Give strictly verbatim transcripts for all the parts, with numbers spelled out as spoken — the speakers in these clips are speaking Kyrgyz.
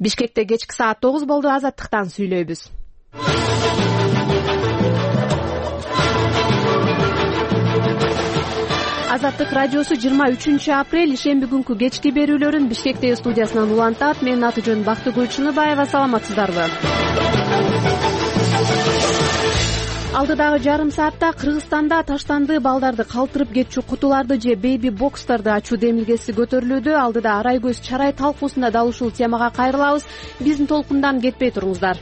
Бишкекте кечки саат тогуз болду. Азаттыктан сүйлөйбүз. Азаттык радиосу жыйырма үчүнчү апрель ишемби күнкү кечки берүүлөрүн Бишкектеги студиясынан улантат. Менин аты-жөнүм Бактыгүл Чыныбаева. Саламатсыздарбы? Алдыдагы жарым саатта Кыргызстанда таштанды балдарды калтырып кетчү кутуларды же бейби бокстарды ачуу демилгеси көтөрүлүүдө. Алдыда арай көз чарай талкуусунда дал ушул темага кайрылабыз. Биздин толкундан кетпей туруңуздар.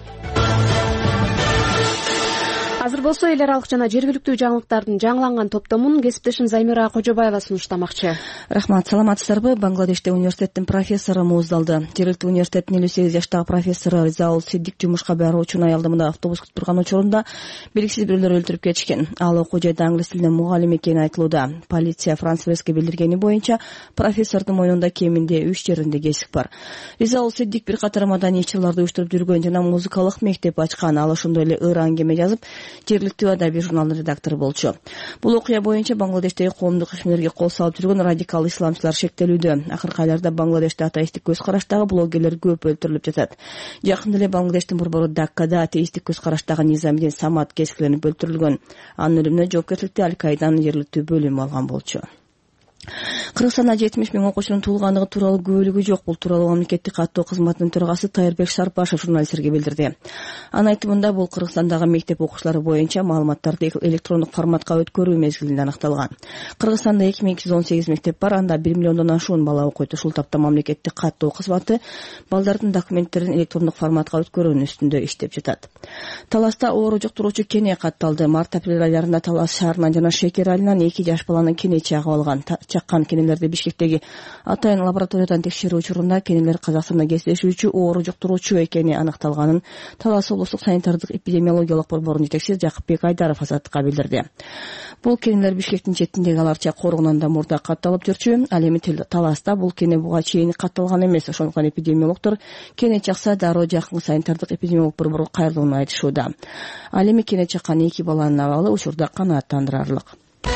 Азыр болсо эл аралык жана жергиликтүү жаңылыктардын жаңыланган топтомун кесиптешим Замира Кожобаева сунуштамакчы. Рахмат, саламатсыздарбы? Бангладеште университеттин профессору мууздалды. Жергиликтүү университеттин элүү сегиз жаштагы профессору Ризаул Сиддик жумушка баруучунун аялдамада автобус күтүп турган учурунда белгисиз бирөөлөр өлтүрүп кетишкен. Ал окуу жайда англис тилинен мугалим экени айтылууда. Полиция Франс Пресске билдиргени боюнча профессордун мойнунда кеминде үч жеринде кесик бар. Ризаул Сиддик бир катар маданий иш-чараларды уюштуруп жүргөн жана музыкалык мектеп ачкан. Ал ошондой эле ыр аңгеме жазып, жергиликтүү адабий журналдын редактору болчу. Бул окуя боюнча Бангладештеги коомдук ишмерге кол салып жүргөн радикал исламчылар шектелүүдө. Акыркы айларда Бангладеште атеисттик көз караштагы блогерлер көп өлтүрүлүп жатат. Жакында эле Бангладештин борбору Даккада атеисттик көз караштагы Низамидин Самат кескиленип өлтүрүлгөн. Анын өлүмүнө жоопкерчиликти Аль-Каиданын жергиликтүү бөлүмү алган болчу. Кыргызстанда жетимиш миң окуучунун туулгандыгы тууралуу күбөлүгү жок. Бул тууралуу мамлекеттик каттоо кызматынын төрагасы Тайырбек Шарпашев журналисттерге билдирди. Анын айтымында бул Кыргызстандагы мектеп окуучулары боюнча маалыматтарды электрондук форматка өткөрүү мезгилинде аныкталган. Кыргызстанда эки миң эки жүз он сегиз мектеп бар, анда бир миллиондон ашуун бала окуйт. Ушул тапта мамлекеттик каттоо кызматы балдардын документтерин электрондук форматка өткөрүүнүн үстүндө иштеп жатат. Таласта оору жуктуруучу кене катталды. Март-апрель айларында Талас шаарынан жана Шекер айылынан эки жаш баланын кене чагып алган. Чаккан кенелерди Бишкектеги атайын лабораториядан текшерүү учурунда кенелер Казакстанда кездешүүчү оору жуктуруучу экени аныкталганын Талас облустук санитардык эпидемиологиялык борборунун жетекчиси Жакыпбек Айдаров Азаттыкка билдирди. Бул кенелер Бишкектин четиндеги аларча коргонон да мурда катталып жүрчү. Ал эми Таласта бул кене буга чейин катталган эмес. Ошондуктан эпидемиологдор кене чакса дароо жакын санитардык эпидемиологиялык борборго кайрылууну айтышууда. Ал эми кене чаккан эки баланын абалы учурда канааттандырарлык.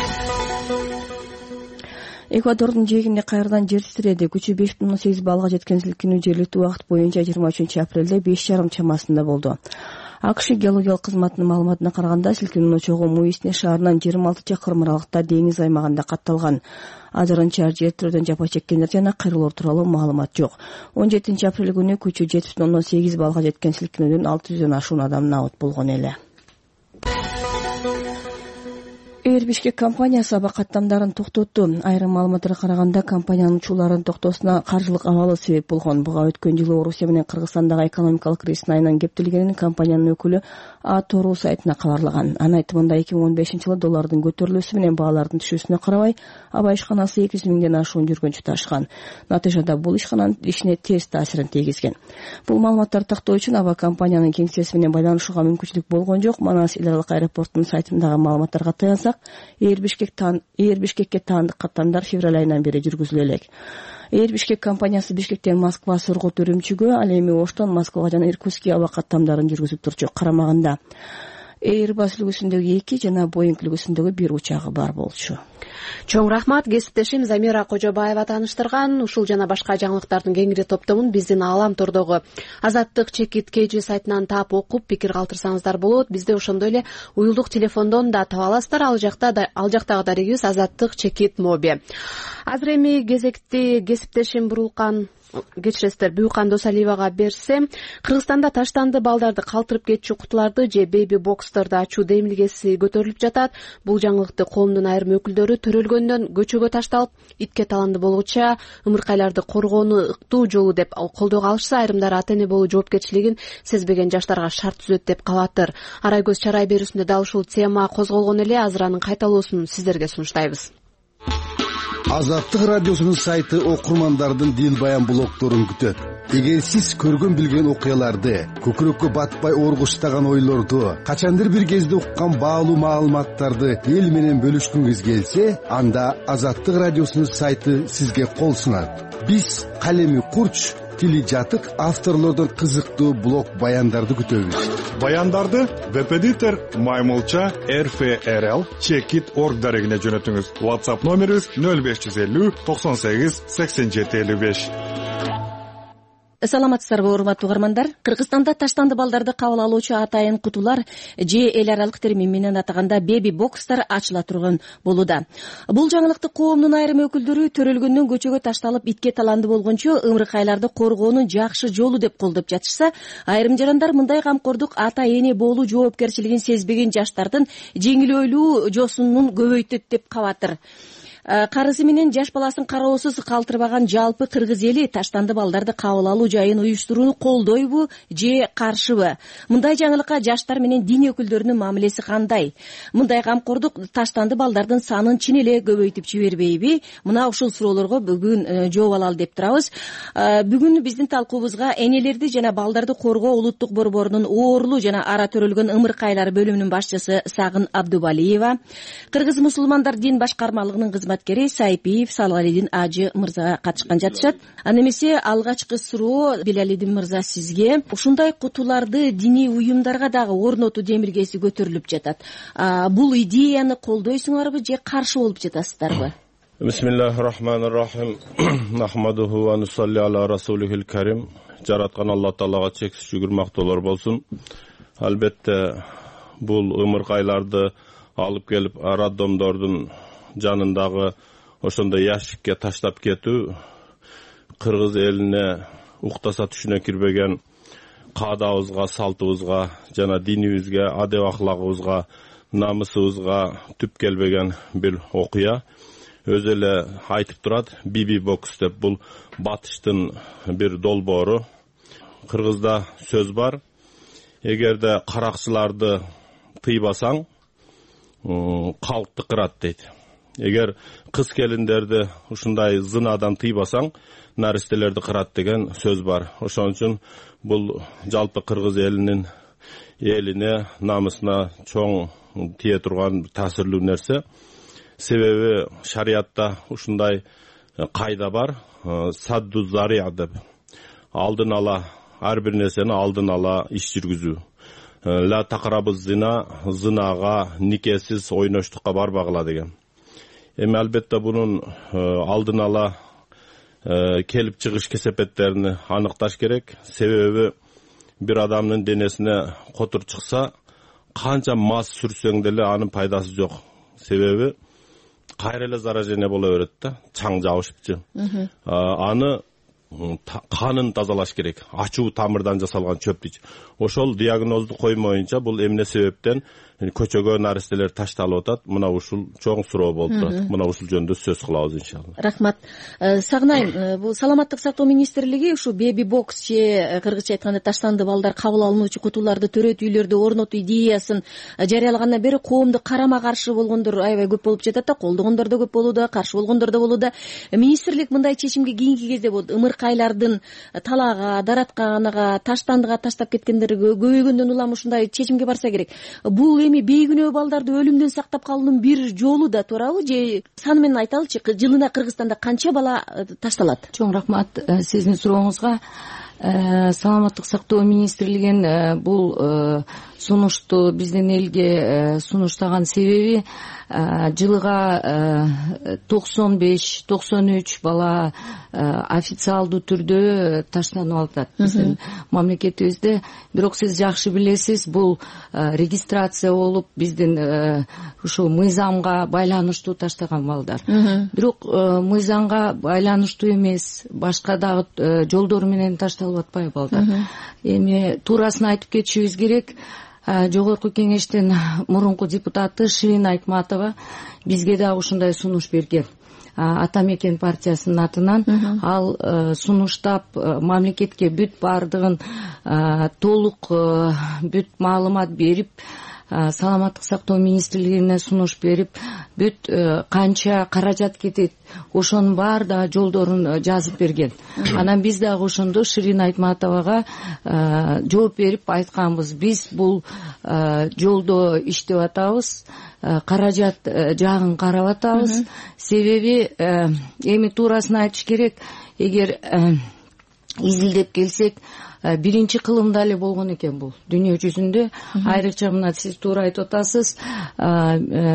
Эквадордун жээгинде кайрадан жер титиреди. Күчү беш бүтүн сегиз баллга жеткен силкинүү жергиликтүү убакыт боюнча жыйырма үчүнчү апрелде беш жарым чамасында болду. АКШ геологиялык кызматынын маалыматына караганда силкинүүнүн очогу Муисне шаарынан жыйырма алты чакырым аралыкта деңиз аймагында катталган. Азырынча жер тирөөдөн жапа чеккендер жана кыйроолор тууралуу маалымат жок. он жетинчи апрель күнү күчү жети бүтүн сегиз баллга жеткен силкинүүдөн алты жүздөн ашуун адам набыт болгон эле. Air Bishkek компаниясы аба каттамдарын токтотту. Айрым маалыматтарга караганда компаниянын учууларын токтоосуна каржылык абалы себеп болгон. Буга өткөн жылы Орусия менен Кыргызстандагы экономикалык кризистин айынан кептелгенин компаниянын өкүлү А-Тору сайтына кабарлаган. Анын айтымында эки миң он бешинчи жылы доллардын көтөрүлүүсү менен баалардын түшүүсүнө карабай аба ишканасы эки жүз миңден ашуун жүргүнчү ташыган. Натыйжада бул ишкананын ишине терс таасирин тийгизген. Бул маалыматтарды тактоо үчүн аба компаниянын кеңсеси менен байланышууга мүмкүнчүлүк болгон жок. Манас эл аралык аэропорттун сайтындагы маалыматтарга таянсак, Air Bishkekке таандык каттамдар февраль айынан бери жүргүзүлө элек. Air Bishkek компаниясы Бишкектен Москва, Сургут, Үрүмчүгө, ал эми Оштон Москвага жана Иркутскке аба каттамдарын жүргүзүп турчу. Карамагында Airbus үлгүсүндөгү эки жана Boeing үлгүсүндөгү бир учагы бар болчу. Чоң рахмат, кесиптешим Замира Кожобаева тааныштырган. Ушул жана башка жаңылыктардын кеңири топтомун биздин Аалам тордогу Азаттык чекит kg сайтынан таап окуп пикир калтырсаңыздар болот. Бизде ошондой эле уюлдук телефондон да таба аласыздар. Ал жакта да ал жактагы дарегибиз Азаттык чекит моби. Азыр эми кезекти кесиптешим Бурулкан кечиресиздер Буюкан Досалиевага берсем, Кыргызстанда таштанды балдарды калтырып кетчү кутуларды же бейби боксторду ачуу демилгеси көтөрүлүп жатат. Бул жаңылыкты коомдун айрым өкүлдөрү төрөлгөндөн көчөгө ташталып, итке таланды болгуча ымыркайларды коргоону ыктуу жолу деп колдоого алышса, айрымдары ата эне болуу жоопкерчилигин сезбеген жаштарга шарт түзөт деп кабаттыр. Арай көз чарай берүүсүндө дал ушул тема козголгон эле. Азыр анын кайталоосун сиздерге сунуштайбыз. Азаттык радиосунун сайты окурмандардын дил баян блогторун күтөт. Эгер сиз көргөн билген окуяларды, көкүрөккө батпай оргуштаган ойлорду, качандыр бир кезде уккан баалуу маалыматтарды эл менен бөлүшкүңүз келсе, анда Азаттык радиосунун сайты сизге кол сунат. Биз калеми курч, тили жатык авторлордон кызыктуу блог баяндарды күтөбүз. Баяндарды веб-эдитор Маймулча эр эф эр эл чекит точка орг дарегине жөнөтүңүз. WhatsApp номерибиз нөл беш жүз элүү токсон сегиз сексен жети элүү беш. Саламатсыздарбы урматтуу угармандар. Кыргызстанда таштанды балдарды кабыл алуучу атайын кутулар же эл аралык термин менен атаганда беби бокстар ачыла турган болууда. Бул жаңылыкты коомдун айрым өкүлдөрү төрөлгөндөн көчөгө ташталып итке таланды болгончо ымыркайларды коргоонун жакшы жолу деп колдоп жатышса, айрым жарандар мындай камкордук ата эне болуу жоопкерчилигин сезбеген жаштардын жеңил ойлуу жосунун көбөйтөт деп кабатыр. Карызы менен жаш баласын кароосуз калтырбаган жалпы кыргыз эли таштанды балдарды кабыл алуу жайын уюштурууну колдойбу же каршыбы? Мындай жаңылыкка жаштар менен дин өкүлдөрүнүн мамилеси кандай? Мындай камкордук таштанды балдардын санын чын эле көбөйтүп жибербейби? Мына ушул суроолорго бүгүн жооп алалы деп турабыз. Бүгүн биздин талкуубузга энелерди жана балдарды коргоо улуттук борборунун оорлуу жана ара төрөлгөн ымыркайлар бөлүмүнүн башчысы Сагын Абдубалиева, Кыргыз мусулмандар дин башкармалыгынын кызматкери Сайпиев Салгалидин ажы мырза катышкан жатышат. Аны эмесе алгачкы суроо Билалидин мырза сизге. Ушундай кутуларды диний уюмдарга дагы орнотуу демилгеси көтөрүлүп жатат. Бул идеяны колдойсуңарбы же каршы болуп жатасыздарбы? Бисмиллахир-рахманир-рахим. Нахмадуху ва нусалли аля расулихил карим. Жараткан Алла Таалага чексиз шүгүр мактоолор болсун. Албетте бул ымыркайларды алып келип роддомдордун жанындагы ошондой ящикке таштап кетүү кыргыз элине уктаса түшүнө кирбеген каадабызга, салтыбызга жана динибизге, адеп аклагыбызга, намысыбызга түп келбеген бир окуя. Өзү эле айтып турат, биби бокс деп. Бул батыштын бир долбоору. Кыргызда сөз бар: эгерде каракчыларды тыйбасаң, калкты кырат дейт. Эгер кыз келиндерди ушундай зынадан тыйбасаң, наристелерди кырат деген сөз бар. Ошон үчүн бул жалпы кыргыз элинин элине, намысына чоң тие турган таасирлүү нерсе. Себеби шариятта ушундай кайда бар, садду зария деп. Алдын ала, ар бир нерсени алдын ала иш жүргүзүү. Ла тақрабыз зина, зынага, никесиз ойноштукка барбагыла деген. Эми албетте бунун алдын ала келип чыгыш кесепеттерин аныкташ керек. Себеби бир адамдын денесине котур чыкса, канча мас сүрсөң деле анын пайдасы жок. Себеби кайра эле заражение боло берет да, чаң жабышыпчы. Аны канын тазалаш керек. Ачуу тамырдан жасалган чөп дейт. Ошол диагнозду коймоюнча бул эмне себептен көчөгө наристелер ташталып атат? Мына ушул чоң суроо болуп турат. Мына ушул жөнүндө сөз кылабыз иншалла. Рахмат. Сагынайым, бул саламаттык сактоо министрлиги ушу беби бокс же кыргызча айтканда таштанды балдар кабыл алынуучу кутуларды төрөт үйлөрдө орнотуу идеясын жарыялагандан бери коомду карама каршы болгондор аябай көп болуп жатат да, колдогондор да көп болууда, каршы болгондор да болууда. Министрлик мындай чечимге кийинки кезде болот. Ымыркайлардын талаага, даратканага, таштандыга таштап кеткендер көбөйгөндөн улам ушундай чечимге барса керек. Бул эми бейгүнөө балдарды өлүмдөн сактап калуунун бир жолу да туурабы же саны менен айталычы, жылына Кыргызстанда канча бала ташталат? Чоң рахмат сиздин сурооңузга. Саламаттык сактоо министрлигинин бул сунушту биздин элге сунуштаган себеби жылыга токсон беш токсон үч бала официалдуу түрдө таштанып атат биздин мамлекетибизде. Бирок сиз жакшы билесиз, бул регистрация болуп биздин ушул мыйзамга байланыштуу таштаган балдар. Бирок мыйзамга байланыштуу эмес, башка дагы жолдор менен ташталып атпайбы балдар. Эми туурасын айтып кетишибиз керек. Жогорку кеңештин мурунку депутаты Ширин Айтматова бизге дагы ушундай сунуш берген. Ата мекен партиясынын атынан ал сунуштап мамлекетке бүт бардыгын толук бүт маалымат берип, саламаттык сактоо министрлигине сунуш берип, бүт канча каражат кетет, ошонун баар да жолдорун жазып берген. Анан биз дагы ошондо Ширин Айтматовага жооп берип айтканбыз: биз бул жолдо иштеп атабыз, каражат жагын карап атабыз. Себеби эми туурасын айтыш керек, эгер изилдеп келсек, биринчи кылымда эле болгон экен бул дүйнө жүзүндө. Айрыкча мына сиз туура айтып атасыз,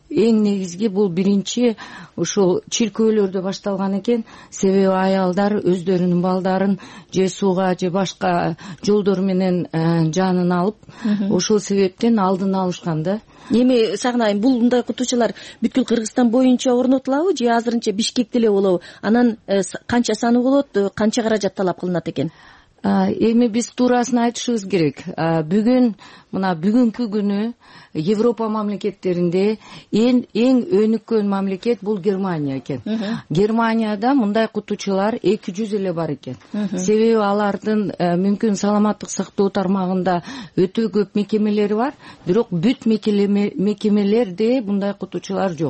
эң негизги бул биринчи ушул чиркөөлөрдө башталган экен. Себеби аялдар өздөрүнүн балдарын же сууга же башка жолдор менен жанын алып, ошол себептен алдын алышкан да. Эми сагынайын, бул мындай окутуучулар бүткүл Кыргызстан боюнча орнотулабы же азырынча Бишкекте эле болобу? Анан канча саны болот, канча каражат талап кылынат экен? Эми биз туурасын айтышыбыз керек. Бүгүн мына бүгүнкү күнү Европа мамлекеттеринде эң эң өнүккөн мамлекет бул Германия экен. Германияда мындай окутуучулар эки жүз эле бар экен. Себеби алардын мүмкүн саламаттык сактоо тармагында өтө көп мекемелери бар, бирок бүт мекемелерде мындай окутуучулар жок.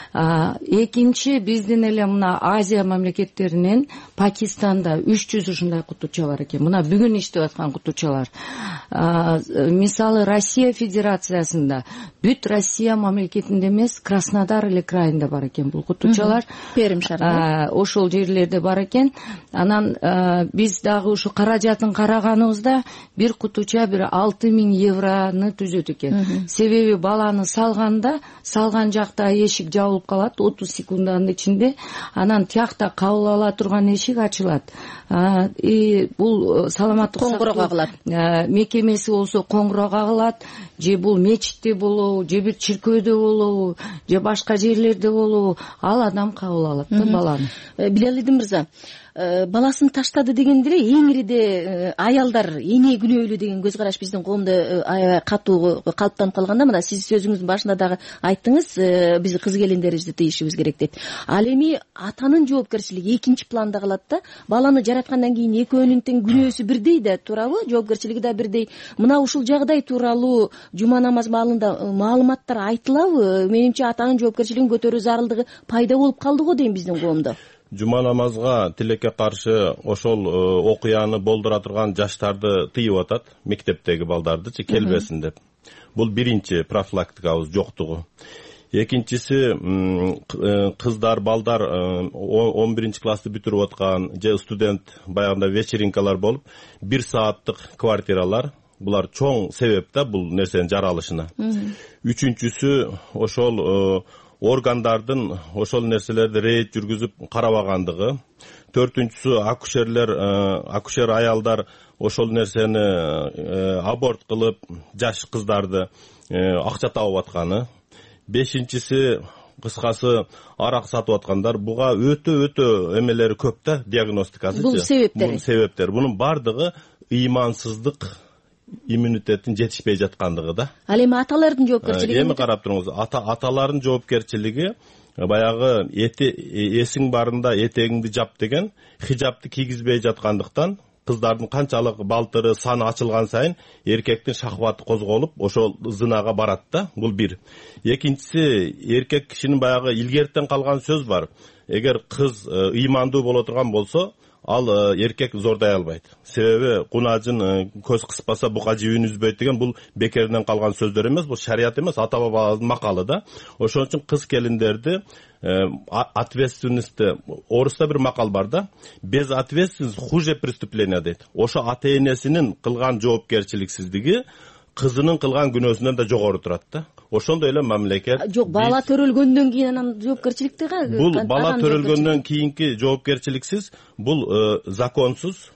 Экинчи, биздин эле мына Азия мамлекеттеринен Пакистанда үч жүз ушундай окутуучу бар экен. Мына бүгүн иштеп аткан окутуучулар. Мисалы Россия Федерациясында бүт Россия мамлекетинде эмес, Краснодар эле крайында бар экен бул окутуучулар. Перим шаарында. Ошол жерлерде бар экен. Анан биз дагы ушу каражатын караганыбызда бир окутууча бир алты миң евроны түзөт экен. Себеби баланы салганда, салган жакта эшик жабылып калат отуз секунданын ичинде. Анан тиякта кабыл ала турган эшик ачылат. И бул саламаттык коңгуроо кагылат. Мекемеси болсо коңгуроо кагылат, же бул мечитте болобу, же бир чиркөөдө болобу, же башка жерлерде болобу, ал адам кабыл алат да баланы. Билалидин мырза, баласын таштады дегенде эле эңириде аялдар эне күнөөлүү деген көз караш биздин коомдо аябай катуу калыптанып калганда, мына сиз сөзүңүздүн башында дагы айттыңыз, биз кыз келиндерибизди тийишибиз керек деп. Ал эми атанын жоопкерчилиги экинчи планда калат да. Баланы жараткандан кийин экөөнүн тең күнөөсү бирдей да, туурабы? Жоопкерчилиги да бирдей. Мына ушул жагдай тууралуу жума намаз маалында маалыматтар айтылабы? Менимче атанын жоопкерчилигин көтөрүү зарылдыгы пайда болуп калды го дейм биздин коомдо. Жума намазга тилекке каршы ошол окуяны болдура турган жаштарды тыйып атат, мектептеги балдардычы келбесин деп. Бул биринчи профилактикабыз жоктугу. Экинчиси, кыздар, балдар он биринчи классты бүтүрүп аткан же студент баягында вечеринкалар болуп, бир сааттык квартиралар, булар чоң себеп да бул нерсенин жаралышына. Үчүнчүсү, ошол органдардын ошол нерселерди рейд жүргүзүп карабагандыгы. Төртүнчүсү, акушерлер, акушер аялдар ошол нерсени аборт кылып, жаш кыздарды акча табып атканы. Бешинчиси, кыскасы, арак сатып аткандар. Буга өтө-өтө эмелери көп да, диагностикасы. Бул себептери. Бул себептер. Бунун бардыгы ыймансыздык, иммунитеттин жетишпей жаткандыгы да. Ал эми аталардын жоопкерчилиги? Эми карап туруңуз, ата аталардын жоопкерчилиги баягы эсиң барында этегиңди жап деген хижапты кийгизбей жаткандыктан кыздардын канчалык балтыры, саны ачылган сайын эркектин шахваты козголуп, ошол зынага барат да. Бул бир. Экинчиси, эркек кишинин баягы илгертен калган сөз бар. Эгер кыз ыймандуу боло турган болсо, ал эркек зордай албайт. Себеби кунажын көз кыспаса бука жибин үзбөйт деген бул бекеринен калган сөздөр эмес, бул шарият эмес, ата бабабыздын макалы да. Ошон үчүн кыз келиндерди ответственности, орыста бир макал бар да, без ответственности хуже преступление дейт. Ошо ата энесинин кылган жоопкерчиликсиздиги кызынын кылган күнөөсүнөн да жогору турат да. Ошондой эле мамлекет. Жок, бала төрөлгөндөн кийин анан жоопкерчиликти кантип? Бул бала төрөлгөндөн кийинки жоопкерчиликсиз, бул законсуз,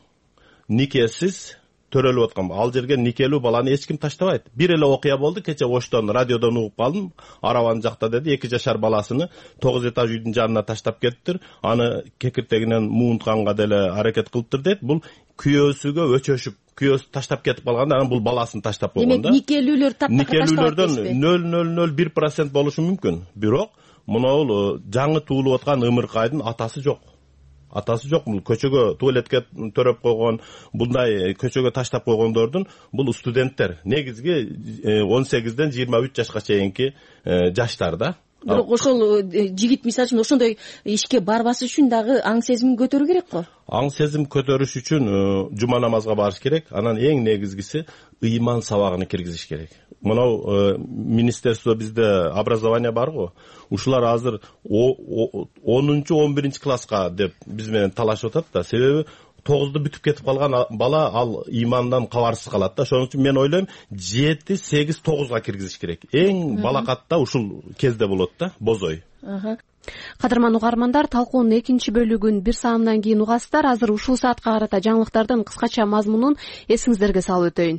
никесиз төрөлүп аткан. Ал жерге никелүү баланы эч ким таштабайт. Бир эле окуя болду, кече Оштон радиодон угуп калдым. Араван жакта деди, эки жашар баласыны тогуз этаж үйдүн жанына таштап кетиптир. Аны кекиртегинен муунтканга деле аракет кылыптыр дейт. Бул күйөөсүгө өчөшүп, күйөөсү таштап кетип калганда, анан бул баласын таштап койгон да. Демек, никелүүлөр таптакка ташталат. Никелүүлөрдөн нөл нөл нөл бир процент болушу мүмкүн. Бирок, мына жаңы туулуп аткан ымыркайдын атасы жок. Атасы жок. Бул көчөгө туалетке төрөп койгон, мындай көчөгө таштап койгондордун бул студенттер. Негизги он сегизден жыйырма үч жашка чейинки жаштар да. Бирок ошол жигит мисалы үчүн ошондой ишке барбас үчүн дагы аң сезим көтөрүү керек го. Аң сезим көтөрүш үчүн жума намазга барыш керек. Анан эң негизгиси ыйман сабагын киргизиш керек. Мынау министерство бизде образование бар го. Ушулар азыр онунчу он биринчи класска деп биз менен талашып атат да. Себеби тогузду бүтүп кетип калган бала ал имандан кабарсыз калат да. Ошон үчүн мен ойлойм жети сегиз тогузга киргизиш керек. Эң балакат да ушул кезде болот да, бозой. Кадырман угармандар, талкуунун экинчи бөлүгүн бир саамдан кийин угасыздар. Азыр ушул саатка карата жаңылыктардын кыскача мазмунун эсиңиздерге салып өтөйүн.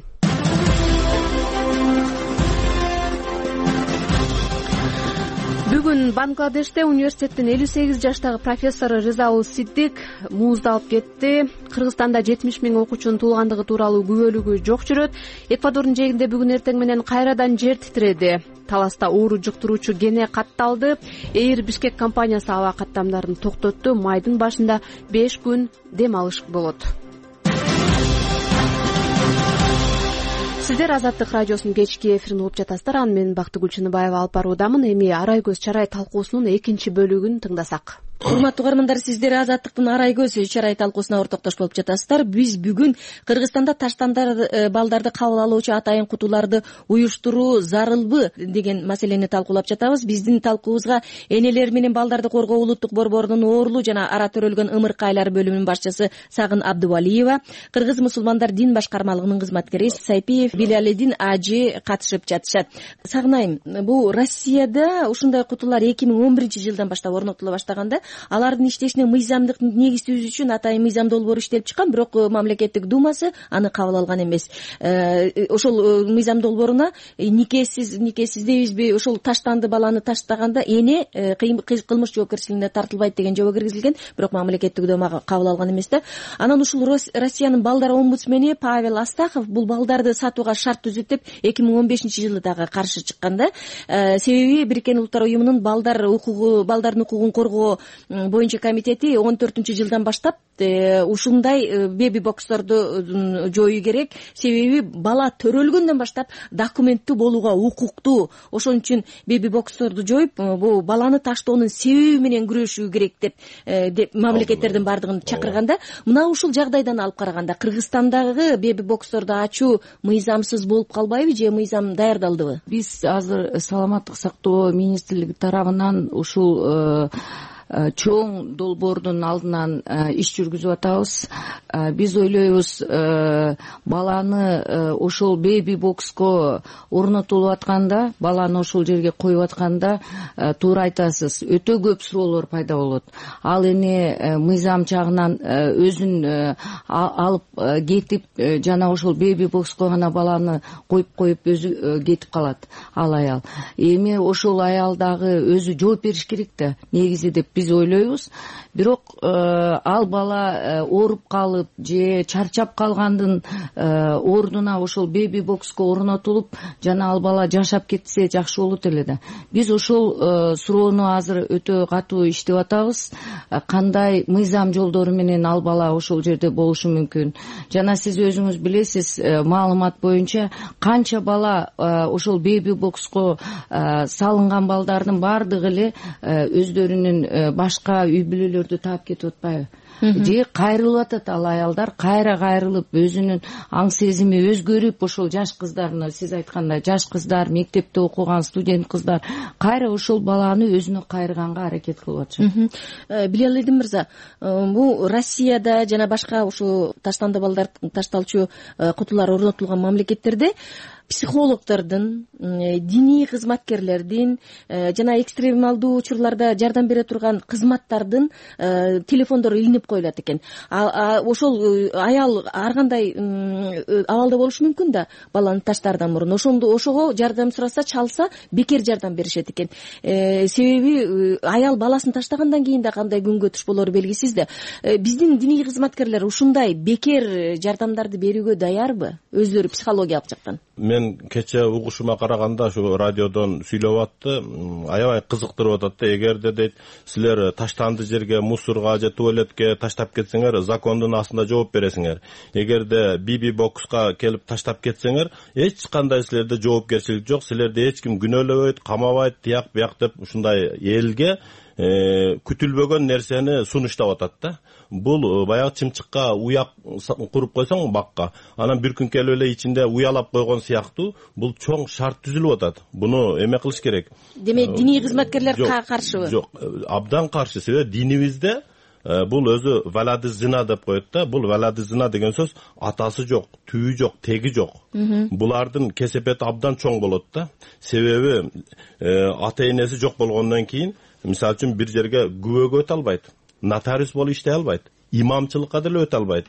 Бүгүн Бангладеште университеттин элүү сегиз жаштагы профессору Ризаул Сиддик муузду алып кетти. Кыргызстанда жетимиш миң окуучунун туулгандыгы тууралуу күбөлүгү жок жүрөт. Эквадордун жээгинде бүгүн эртең менен кайрадан жер титиреди. Таласта оору жуктуруучу кене катталды. Эйр Бишкек компаниясы аба каттамдарын токтотту. Майдын башында беш күн дем алыш болот. Сиздер Азаттык радиосунун кечки эфирин угуп жатасыздар. Аны мен Бактыгүл Чыныбаева алып баруудамын. Эми Арай көз чарай талкуусунун экинчи бөлүгүн тыңдасак. Урматтуу угармандар, сиздер Азаттыктын Арай көз чарай талкуусуна ортоктош болуп жатасыздар. Биз бүгүн Кыргызстанда таштандар балдарды кабыл алуучу атайын кутуларды уюштуруу зарылбы деген маселени талкуулап жатабыз. Биздин талкуубузга энелер менен балдарды коргоо улуттук борборунун оорлуу жана ара төрөлгөн ымыркайлар бөлүмүнүн башчысы Сагын Абдывалиева, Кыргыз мусулмандар дин башкармалыгынын кызматкери Сайпиев Билалидин ажи катышып жатышат. Сагынайым, бул Россияда ушундай кутулар эки миң он биринчи жылдан баштап орнотула баштаганда алардын иштешине мыйзамдык негиз түзүү үчүн атайын мыйзам долбоору иштелип чыккан, бирок мамлекеттик думасы аны кабыл алган эмес. Ошол мыйзам долбооруна никесиз никесиз дейбизби, ошол таштанды баланы таштаганда эне кылмыш жоопкерчилигине тартылбайт деген жобо киргизилген, бирок мамлекеттик дума кабыл алган эмес да. Анан ушул Россиянын балдар омбудсмени Павел Астахов бул балдарды сатууга шарт түзүп деп эки миң он бешинчи жылы дагы каршы чыккан да. Себеби Бириккен Улуттар уюмунун балдар укугу балдардын укугун коргоо боюнча комитети он төртүнчү жылдан баштап ушундай беби боксторду жоюу керек. Себеби бала төрөлгөндөн баштап документтүү болууга укуктуу. Ошон үчүн беби боксторду жоюп, бул баланы таштоонун себеби менен күрөшүү керек деп деп мамлекеттердин бардыгын чакырганда, мына ушул жагдайдан алып караганда Кыргызстандагы беби боксторду ачуу мыйзамсыз болуп калбайбы же мыйзам даярдалдыбы? Биз азыр саламаттык сактоо министрлиги тарабынан ушул чоң долбоордун алдынан иш жүргүзүп атабыз. Биз ойлойбуз, баланы ошол беби бокско орнотулуп атканда, баланы ошол жерге коюп атканда, туура айтасыз, өтө көп суроолор пайда болот. Ал эми мыйзам жагынан өзүн алып кетип, жана ошол беби бокско гана баланы коюп коюп өзү кетип калат ал аял. Эми ошол аял дагы өзү жооп бериш керек да, негизи деп биз ойлойбуз. Бирок ал бала ооруп калып же чарчап калгандын ордуна ошол беби бокско орнотулуп, жана ал бала жашап кетсе жакшы болот эле да. Биз ошол суроону азыр өтө катуу иштеп атабыз. Кандай мыйзам жолдору менен ал бала ошол жерде болушу мүмкүн. Жана сиз өзүңүз билесиз, маалымат боюнча канча бала ошол беби бокско салынган балдардын бардыгы эле өздөрүнүн башка үй бүлөлөрдү таап кетип атпайбы? Же кайрылып атат ал аялдар, кайра кайрылып өзүнүн аң сезими өзгөрүп, ошол жаш кыздарына, сиз айткандай жаш кыздар, мектепте окуган студент кыздар кайра ошол баланы өзүнө кайрганга аракет кылып атышат. Билалидин мырза, бул Россияда жана башка ушул таштанды балдар ташталчу кутулар орнотулган мамлекеттерде психологдордун, диний кызматкерлердин жана экстремалдуу учурларда жардам бере турган кызматтардын телефондору илинип коюлат экен. Ошол аял ар кандай абалда болушу мүмкүн да, баланы таштаардан мурун. Ошондо ошого жардам сураса, чалса, бекер жардам беришет экен. Себеби аял баласын таштагандан кийин да кандай күнгө туш болору белгисиз да. Биздин диний кызматкерлер ушундай бекер жардамдарды берүүгө даярбы, өздөрү психологиялык жактан? Мен кече угушума караганда ушу радиодон сүйлөп атты, аябай кызыктырып атат да. Эгерде дейт, силер таштанды жерге, мусорго же туалетке таштап кетсеңер, закондун астында жооп бересиңер. Эгерде биби бокска келип таштап кетсеңер, эч кандай силерде жоопкерчилик жок, силерди эч ким күнөөлөбөйт, камабайт, тияк бияк деп ушундай элге күтүлбөгөн нерсени сунуштап атат да. Бул баягы чымчыкка уяк куруп койсоң бакка, анан бир күн келип эле ичинде уялап койгон сыяктуу, бул чоң шарт түзүлүп атат. Буну эме кылыш керек. Демек диний кызматкерлер каршыбы? Жок, абдан каршы. Себеби динибизде бул өзү валади зина деп коет да. Бул валади зина деген сөз атасы жок, түйү жок, теги жок. Булардын кесепети абдан чоң болот да. Себеби ата энеси жок болгондон кийин, мисалы үчүн бир жерге күбөгө өтө албайт, нотариус болуп иштей албайт, имамчылыкка деле өтө албайт.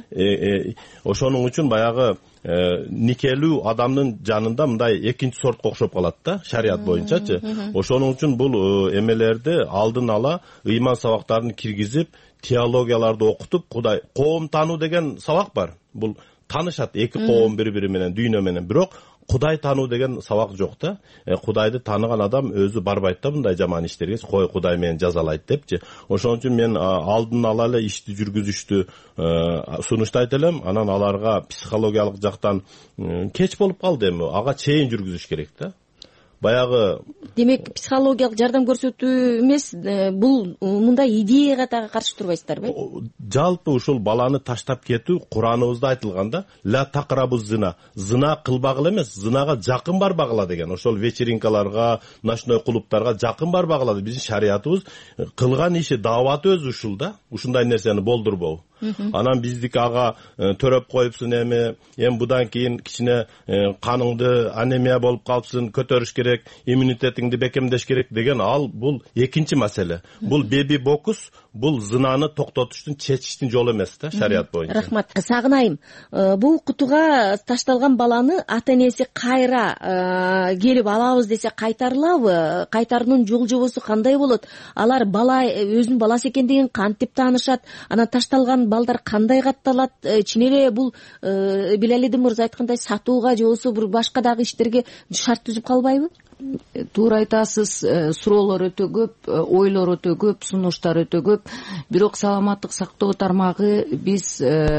Ошонун үчүн баягы никелүү адамдын жанында мындай экинчи сортко окшоп калат да, шарият боюнчачы. Ошонун үчүн бул эмелерди алдын ала ыйман сабактарын киргизип, теологияларды окутуп, Кудай коом тануу деген сабак бар. Бул танышат эки коом бири-бири менен, дүйнө менен, бирок Кудай тануу деген сабак жок да. Кудайды тааныган адам өзү барбайт да мындай жаман иштерге, кой Кудай мени жазалайт депчи. Ошон үчүн мен алдын ала эле ишти жүргүзүштү сунуштайт элем. Анан аларга психологиялык жактан кеч болуп калды эми, ага чейин жүргүзүш керек да. Баягы демек психологиялык жардам көрсөтүү эмес, бул мындай идеяга дагы каршы турбайсыздарбы? Жалпы ушул баланы таштап кетүү Кураныбызда айтылган да. Ла тaqrabu зина. Зина кылбагыла эмес, зинага жакын барбагыла деген. Ошол вечеринкаларга, ночной клубтарга жакын барбагыла. Биздин шариятыбыз кылган иши, дааваты өзү ушул да. Ушундай нерсени болдурбоо. Анан биздики ага төрөп коюпсун эми, эми будан кийин кичине каныңды анемия болуп калыпсың, көтөрүш керек, иммунитетиңди бекемдеш керек деген, ал бул экинчи маселе. Бул беби бокус, бул зынаны токтотуштун, чечиштин жолу эмес да, шарият боюнча. Рахмат. Сагынайым, бул кутуга ташталган баланы ата энеси кайра келип алабыз десе кайтарылабы? Кайтаруунун жол жобосу кандай болот? Алар бала өзүнүн баласы экендигин кантип таанышат? Анан ташталган балдар кандай катталат? Чын эле бул Билалидин мырза айткандай сатууга же болбосо бир башка дагы иштерге шарт түзүп калбайбы? Туура айтасыз, суроолор өтө көп, ойлор өтө көп, сунуштар өтө көп. Бирок саламаттык сактоо тармагы биз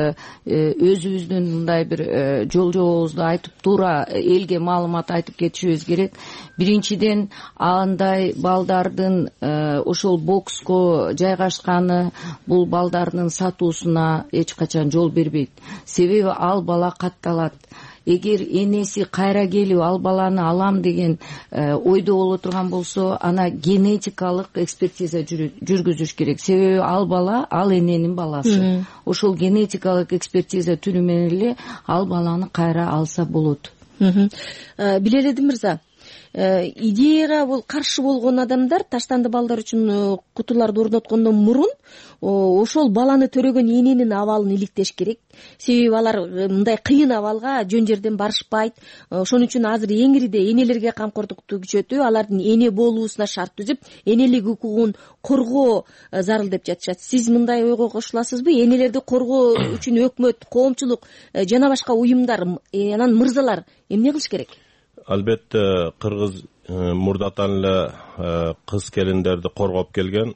өзүбүздүн мындай бир жол жобобузду айтып, туура элге маалымат айтып кетишибиз керек. Биринчиден, андай балдардын ошол бокско жайгашканы бул балдардын сатуусуна эч качан жол бербейт. Себеби ал бала катталат. Эгер энеси кайра келип ал баланы алам деген ойдо боло турган болсо, ана генетикалык экспертиза жүргүзүш керек. Себеби ал бала ал эненин баласы. Ошол генетикалык экспертиза түрү менен эле ал баланы кайра алса болот. Билалидин мырза, идеяга бул каршы болгон адамдар таштанды балдар үчүн кутуларды орноткондон мурун ошол баланы төрөгөн эненин абалын иликтеш керек. Себеби алар мындай кыйын абалга жөн жерден барышпайт. Ошон үчүн азыр эңириде энелерге камкордукту күчөтүү, алардын эне болуусуна шарт түзүп, энелик укугун коргоо зарыл деп жатышат. Сиз мындай ойго кошуласызбы? Энелерди коргоо үчүн өкмөт, коомчулук жана башка уюмдар, анан мырзалар эмне кылыш керек? Албетте кыргыз мурдатан эле кыз келиндерди коргоп келген.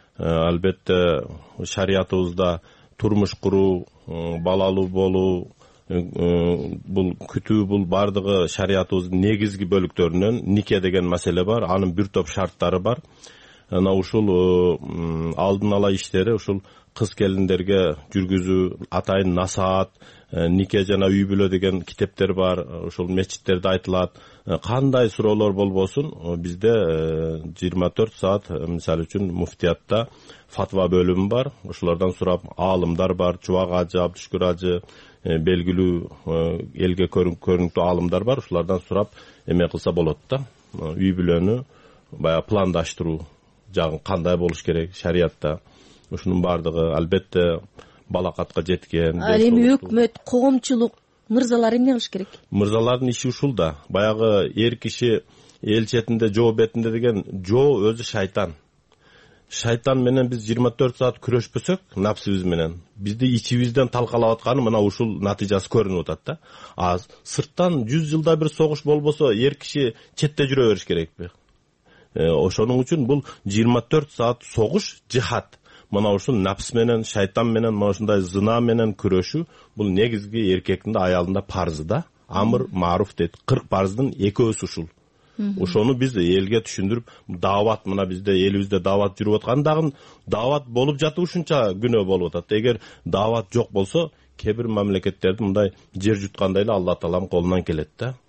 Албетте шариятыбызда турмуш куруу, балалуу болуу, бул күтүү, бул бардыгы шариятыбыздын негизги бөлүктөрүнөн нике деген маселе бар. Анын бир топ шарттары бар. Ана ушул алдын ала иштери ушул кыз келиндерге жүргүзүү, атайын насаат, нике жана үй бүлө деген китептер бар. Ушул мечиттерде айтылат. Кандай суроолор болбосун, бизде жыйырма төрт саат, мисалы үчүн муфтиятта фатва бөлүмү бар. Ошолордон сурап, аалымдар бар, Чубак ажы, Абдышкүр ажы, белгилүү элге көрүнүктүү аалымдар бар. Ошолордон сурап эме кылса болот да. Үй бүлөнү баягы пландаштыруу жагы кандай болуш керек шариятта. Ушунун бардыгы албетте балакатка жеткен. Ал эми өкмөт, коомчулук, мырзалар эмне кылыш керек? Мырзалардын иши ушул да. Баягы эр киши эл четинде, жоо бетинде деген жоо өзү шайтан. Шайтан менен биз жыйырма төрт саат күрөшпөсөк, напсыбыз менен, бизди ичибизден талкалап атканы мына ушул натыйжасы көрүнүп атат да. А сырттан жүз жылда бир согуш болбосо, эр киши четте жүрө бериш керекпи? Ошонун үчүн бул жыйырма төрт саат согуш, жихад. Мына ушул напс менен, шайтан менен, мына ушундай зына менен күрөшүү, бул негизги эркектин да аялдын да парызы да. Амр маруф дейт. кырк парыздын экөөсү ушул. Ошону биз элге түшүндүрүп, даават, мына бизде элибизде даават жүрүп аткан, дагы даават болуп жатып ушунча күнөө болуп атат. Эгер даават жок болсо, кээ бир мамлекеттерде мындай жер жуткандай эле Алла тааланын колунан келет да.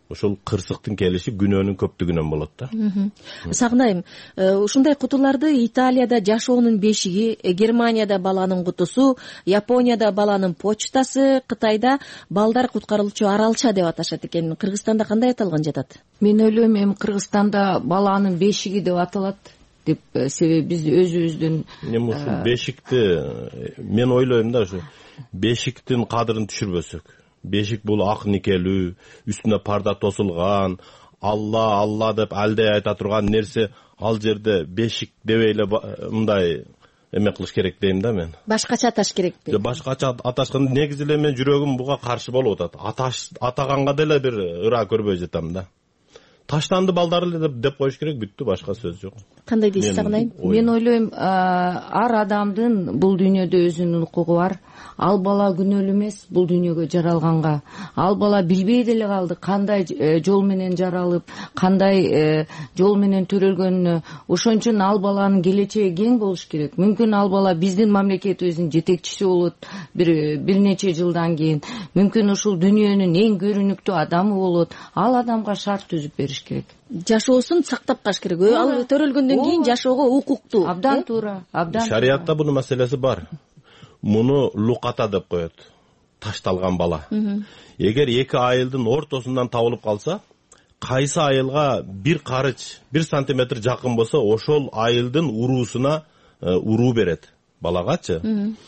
ошол кырсыктын келиши күнөөнүн көптүгүнөн болот да. Сагынайым, ушундай кутуларды Италияда жашоонун бешиги, Германияда баланын кутусу, Японияда баланын почтасы, Кытайда балдар куткарылчу аралча деп аташат экен. Кыргызстанда кандай аталган жатат? Мен ойлойм, эми Кыргызстанда баланын бешиги деп аталат деп, себеби биз өзүбүздүн эми ушул бешикти мен ойлойм да, ушу бешиктин кадырын түшүрбөсөк. Бешик бул ак никелүү, үстүнө парда тосулган, Алла Алла деп алдай айта турган нерсе, ал жерде бешик дебей эле мындай эме кылыш керек дейм да мен. Башкача аташ керекпи? Башкача аташканда негизи эле мен жүрөгүм буга каршы болуп атат. Аташ атаганга деле бир ыра көрбөй жатам да. Таштанды балдар эле деп коюш керек, бүттү, башка сөз жок. Кандай дейсиз Сагынайым? Мен ойлойм, ар адамдын бул дүйнөдө өзүнүн укугу бар. Ал бала күнөөлүү эмес бул дүйнөгө жаралганга. Ал бала билбей деле калды кандай жол менен жаралып, кандай жол менен төрөлгөнүнө. Ошон үчүн ал баланын келечеги кең болуш керек. Мүмкүн ал бала биздин мамлекетибиздин жетекчиси болот бир бир нече жылдан кийин. Мүмкүн ушул дүйнөнүн эң көрүнүктүү адамы болот. Ал адамга шарт түзүп бериш керек. Жашоосун сактап калыш керек. Ал төрөлгөндөн кийин жашоого укуктуу. Абдан туура, абдан. Шариатта бунун маселеси бар. Муну луката деп коет. Ташталган бала. Эгер эки айылдын ортосундан табылып калса, кайсы айылга бир карыч, бир сантиметр жакын болсо, ошол айылдын уруусуна уруу берет балагачы.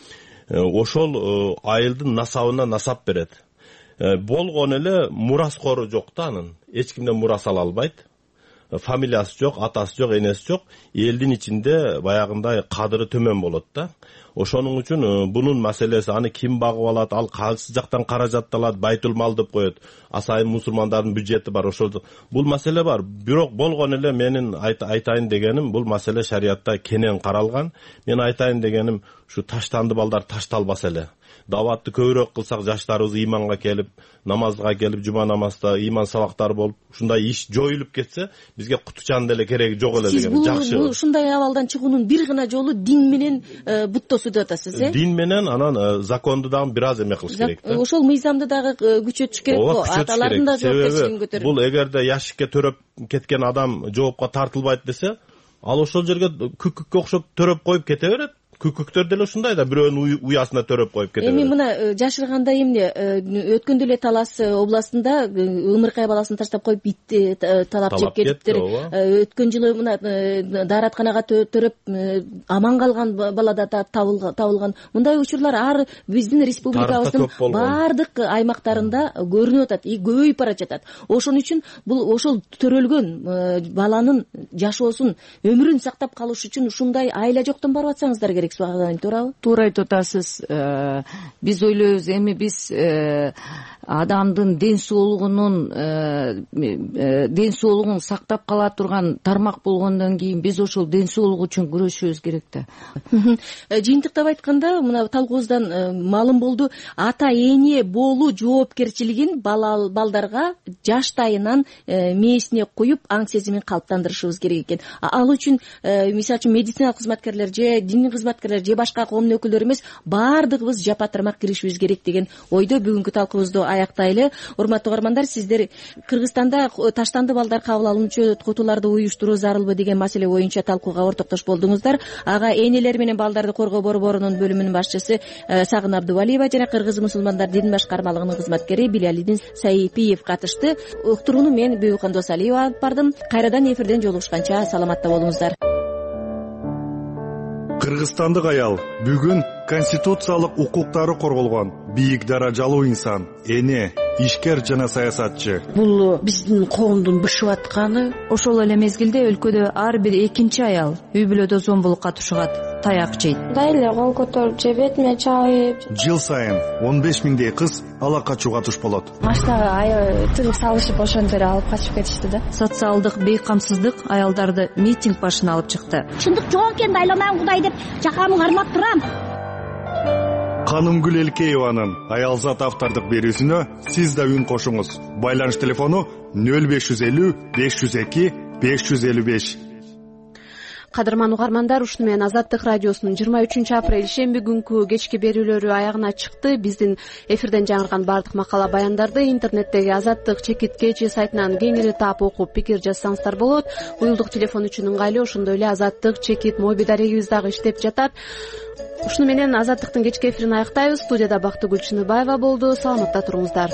Ошол айылдын насабына насап берет. Болгон эле мураскору жок да анын. Эч кимден мурас ала албайт. Фамилиясы жок, атасы жок, энеси жок. Элдин ичинде баягындай кадыры төмөн болот да. Ошонун үчүн бунун маселеси, аны ким багып алат, ал кайсы жактан каражатталат, байтул мал деп коет. Асайын мусулмандардын бюджети бар, ошол бул маселе бар. Бирок болгон эле менин айтайын дегеним, бул маселе шариатта кенен каралган. Мен айтайын дегеним, ушу таштанды балдар ташталбаса эле. Даватты көбүрөөк кылсак, жаштарыбыз иманга келип, намазга келип, жума намазда иман сабактары болуп, ушундай иш жоюлуп кетсе, бизге кутучан деле кереги жок эле деген. Жакшы. Сиз бул ушундай абалдан чыгуунун бир гана жолу дин менен буттосуу деп атасыз, э? Дин менен, анан законду дагы бир аз эме кылыш керек да. Ошол мыйзамды дагы күчөтүш керек го. Аталардын да жоопкерчилигин көтөрүп. Бул эгерде яшикке төрөп кеткен адам жоопко тартылбайт десе, ал ошол жерге күкүккө окшоп төрөп коюп кете берет. Күкүктөр деле ушундай да, бирөөнүн уясына төрөп коюп кете берет. Эми мына жашырганда эмне, өткөндө эле Талас областында ымыркай баласын таштап коюп ит талап жеп кетиптир. Өткөн жылы мына дааратканага төрөп аман калган бала да табылган. Мындай учурлар ар биздин республикабыздын баардык аймактарында көрүнүп атат, и көбөйүп бара жатат. Ошон үчүн бул ошол төрөлгөн баланын жашоосун, өмүрүн сактап калыш үчүн ушундай айла жоктон барып атсаңыздар керек. Туурабы? Туура айтып атасыз. Биз ойлойбуз, эми биз адамдын ден соолугунун ден соолугун сактап кала турган тармак болгондон кийин биз ошол ден соолук үчүн күрөшүбүз керек да. Жыйынтыктап айтканда, мына талкуубуздан маалым болду, ата эне болуу жоопкерчилигин балдарга жаштайынан мээсине куюп, аң сезимин калыптандырышыбыз керек экен. Ал үчүн мисалы үчүн медициналык кызматкерлер же диний кызматкерлер же башка коомдун өкүлдөрү эмес, баардыгыбыз жапа-тармак киришибиз керек деген ойдо бүгүнкү талкуубузду аяктайлы. Урматтуу угармандар, сиздер Кыргызстанда таштанды балдар кабыл алуучу кутуларды уюштуруу зарылбы деген маселе боюнча талкууга ортоктош болдуңуздар. Ага энелер менен балдарды коргоо борборунун бөлүмүнүн башчысы Сагын Абдывалиева жана Кыргыз мусулмандар дин башкармалыгынын кызматкери Билалидин Сайипиев катышты. Уктурууну мен Бүйүкхан Досалиева алып бардым. Кайрадан эфирден жолугушканча саламатта болуңуздар. Кыргызстандык аял бүгүн конституциялык укуктары корголгон бийик даражалуу инсан, эне, ишкер жана саясатчы. Бул биздин коомдун бышып атканы. Ошол эле мезгилде өлкөдө ар бир экинчи аял үй бүлөдө зомбулукка тушугат, таяк жейт. Дайле кол көтөрүп же бетиме чабып. Жыл сайын он беш миңдей кыз ала качууга туш болот. Машинага тыгып салышып ошентип алып качып кетишти да. Социалдык бейкамсыздык аялдарды митинг башына алып чыкты. Чындык жок экен, дайламан Кудай деп жакамы кармап турам. Канымгүл Элкееванын аялзат автордук берүүсүнө сиз да үн кошуңуз. Байланыш телефону нөл беш жүз элүү беш жүз эки беш жүз элүү беш. Кадырман угармандар, ушуну менен Азаттык радиосунун жыйырма үчүнчү апрель шемби күнкү кечки берүүлөрү аягына чыкты. Биздин эфирден жаңырган баардык макала баяндарды интернеттеги Азаттык чекит кечи сайтынан кеңири таап окуп пикир жазсаңыздар болот. Уюлдук телефон үчүн ыңгайлуу, ошондой эле Азаттык чекит моби дарегибиз дагы иштеп жатат. Ушуну менен Азаттыктын кечки эфирин аяктайбыз. Студияда Бактыгүл Чыныбаева болду. Саламатта туруңуздар.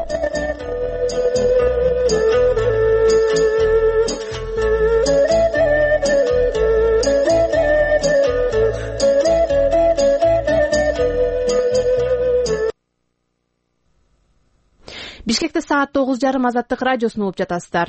Бишкекте саат тогуз жарым Азаттык радиосун угуп жатасыздар.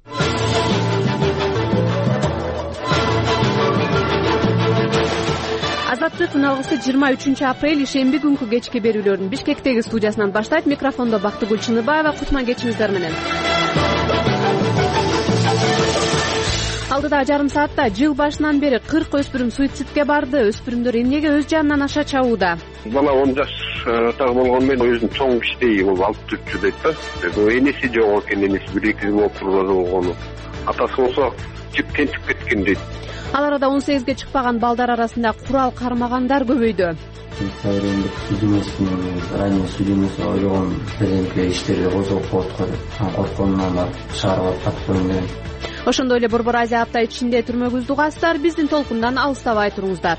Азаттыктын алгысы жыйырма үчүнчү апрель шемби күнкү кечки берүүлөрүн Бишкектеги студиясынан баштайт. Микрофондо Бактыгүл Чыныбаева, кутман кечиңиздер менен. Алдыда жарым саатта жыл башынан бери кырк өспүрүм суицидке барды. Өспүрүмдөр эмнеге өз жанынан аша чабууда? Бала он жаштагы болгону менен өзүн чоң кишидей алып жүрчү дейт да. Энеси жок экен, энеси бир эки жыл болуп болгону. Атасы болсо жип тентип кеткен дейт. Ал арада он сегизге чыкпаган балдар арасында курал кармагандар көбөйдү. Ранее судимость ойлогон биринки иштерге козголуп коет го деп коркконунан барып чыгарып алып катып коюн. Ошондой эле Борбор Азия апта ичинде түрмөгүздү угасыздар. Биздин толкундан алыстабай туруңуздар.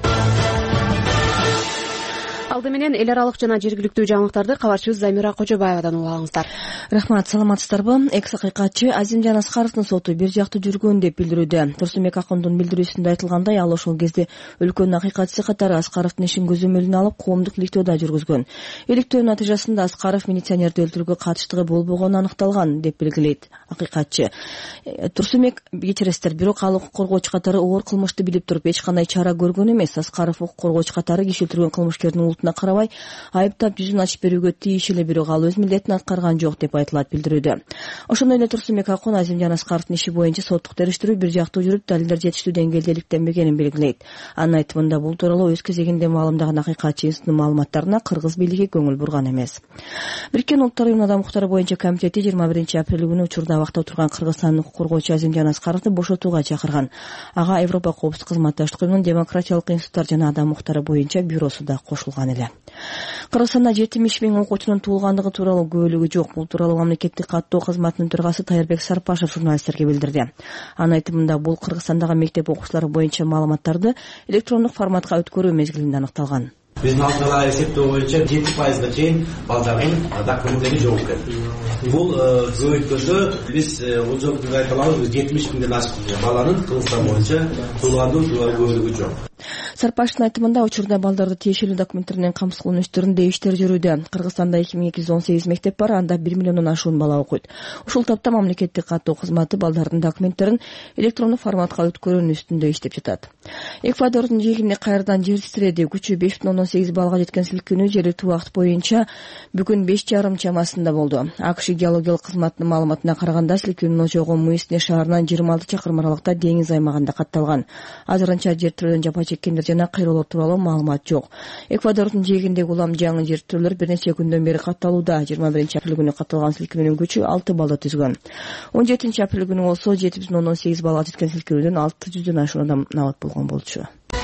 Алды менен эл аралык жана жергиликтүү жаңылыктарды кабарчыбыз Замира Кожобаевадан угуп алыңыздар. Рахмат, саламатсыздарбы? Экс акыйкатчы Азимжан Аскаровдун соту бир жактуу жүргөн деп билдирүүдө. Турсунбек Акундун билдирүүсүндө айтылгандай, ал ошол кезде өлкөнүн акыйкатчысы катары Аскаровдун ишин көзөмөлүнө алып, коомдук иликтөө жүргүзгөн. Иликтөөнүн натыйжасында Аскаров милиционерди өлтүрүүгө катыштыгы болбогону аныкталган деп белгилейт акыйкатчы. Турсунбек кечиресиздер, бирок ал укук коргоочу катары оор кылмышты билип туруп эч кандай чара көргөн эмес. Аскаров укук коргоочу катары киши өлтүргөн кылмышкердин карабай айыптап жүзүн ачып берүүгө тийишлүү, бирок ал өз милдетин аткарган жок деп айтылат билдирүүдө. Ошондой эле Турсунбек Акун Азимжан Аскаровдун иши боюнча соттук териштирүү бир жактуу жүрүп, далилдер жетиштүү деңгээлде иликтенбегенин белгилейт. Анын айтымында бул тууралуу өз кезегинде маалымдаган акыйкатчы институттун маалыматтарына кыргыз бийлиги көңүл бурган эмес. Бириккен Улуттар Уюмунун адам укуктары боюнча комитети жыйырма биринчи апрель күнү учурда абакта отурган Кыргызстандын укук коргоочу Азимжан Аскаровду бошотууга чакырган. Ага Европа коопсуздук кызматташтык уюмунун демократиялык институттар жана адам укуктары боюнча бюросу да кошулган эле. Кыргызстанда жетимиш миң окуучунун туулгандыгы тууралуу күбөлүгү жок. Бул тууралуу мамлекеттик каттоо кызматынын төрагасы Тайырбек Сарпашев журналисттерге билдирди. Анын айтымында бул Кыргызстандагы мектеп окуучулары боюнча маалыматтарды электрондук форматка өткөрүү мезгилинде аныкталган. Биздин алдыга эсептөө боюнча жети пайызга чейин балдардын документтери жок экен. Бул көбөйткөндө биз бул жолу айта алабыз, жетимиш миңден ашык баланын Кыргызстан боюнча туулгандыгы күбөлүгү жок. Сарпаштын айтымында учурда балдарды тиешелүү документтеринен камсыз кылуу үстүрүндө иштер жүрүүдө. Кыргызстанда эки миң эки жүз он сегиз мектеп бар, анда бир миллиондон ашуун бала окуйт. Ушул тапта мамлекеттик каттоо кызматы балдардын документтерин электрондук форматка өткөрүүнүн үстүндө иштеп жатат. Эквадордун жээгинде кайрадан жер титиреди. Күчү беш бүтүн ондон сегиз баллга жеткен силкинүү жергиликтүү убакыт боюнча бүгүн беш жарым чамасында болду. АКШ геологиялык кызматынын маалыматына караганда, силкинүүнүн ожогу Муисне шаарынан жыйырма алты чакырым аралыкта деңиз аймагында катталган. Азырынча жер титирөөдөн жапа чеккендер жана кыйроолор тууралуу маалымат жок. Эквадордун жээгиндеги улам жаңы жер титирөөлөр бир нече күндөн бери катталууда. жыйырма биринчи апрель күнү катталган силкинүүнүн күчү алты баллды түзгөн. он жетинчи апрель күнү болсо жети бүтүн ондон сегиз баллга жеткен силкинүүдөн алты жүздөн ашуун адам набат болгон болчу.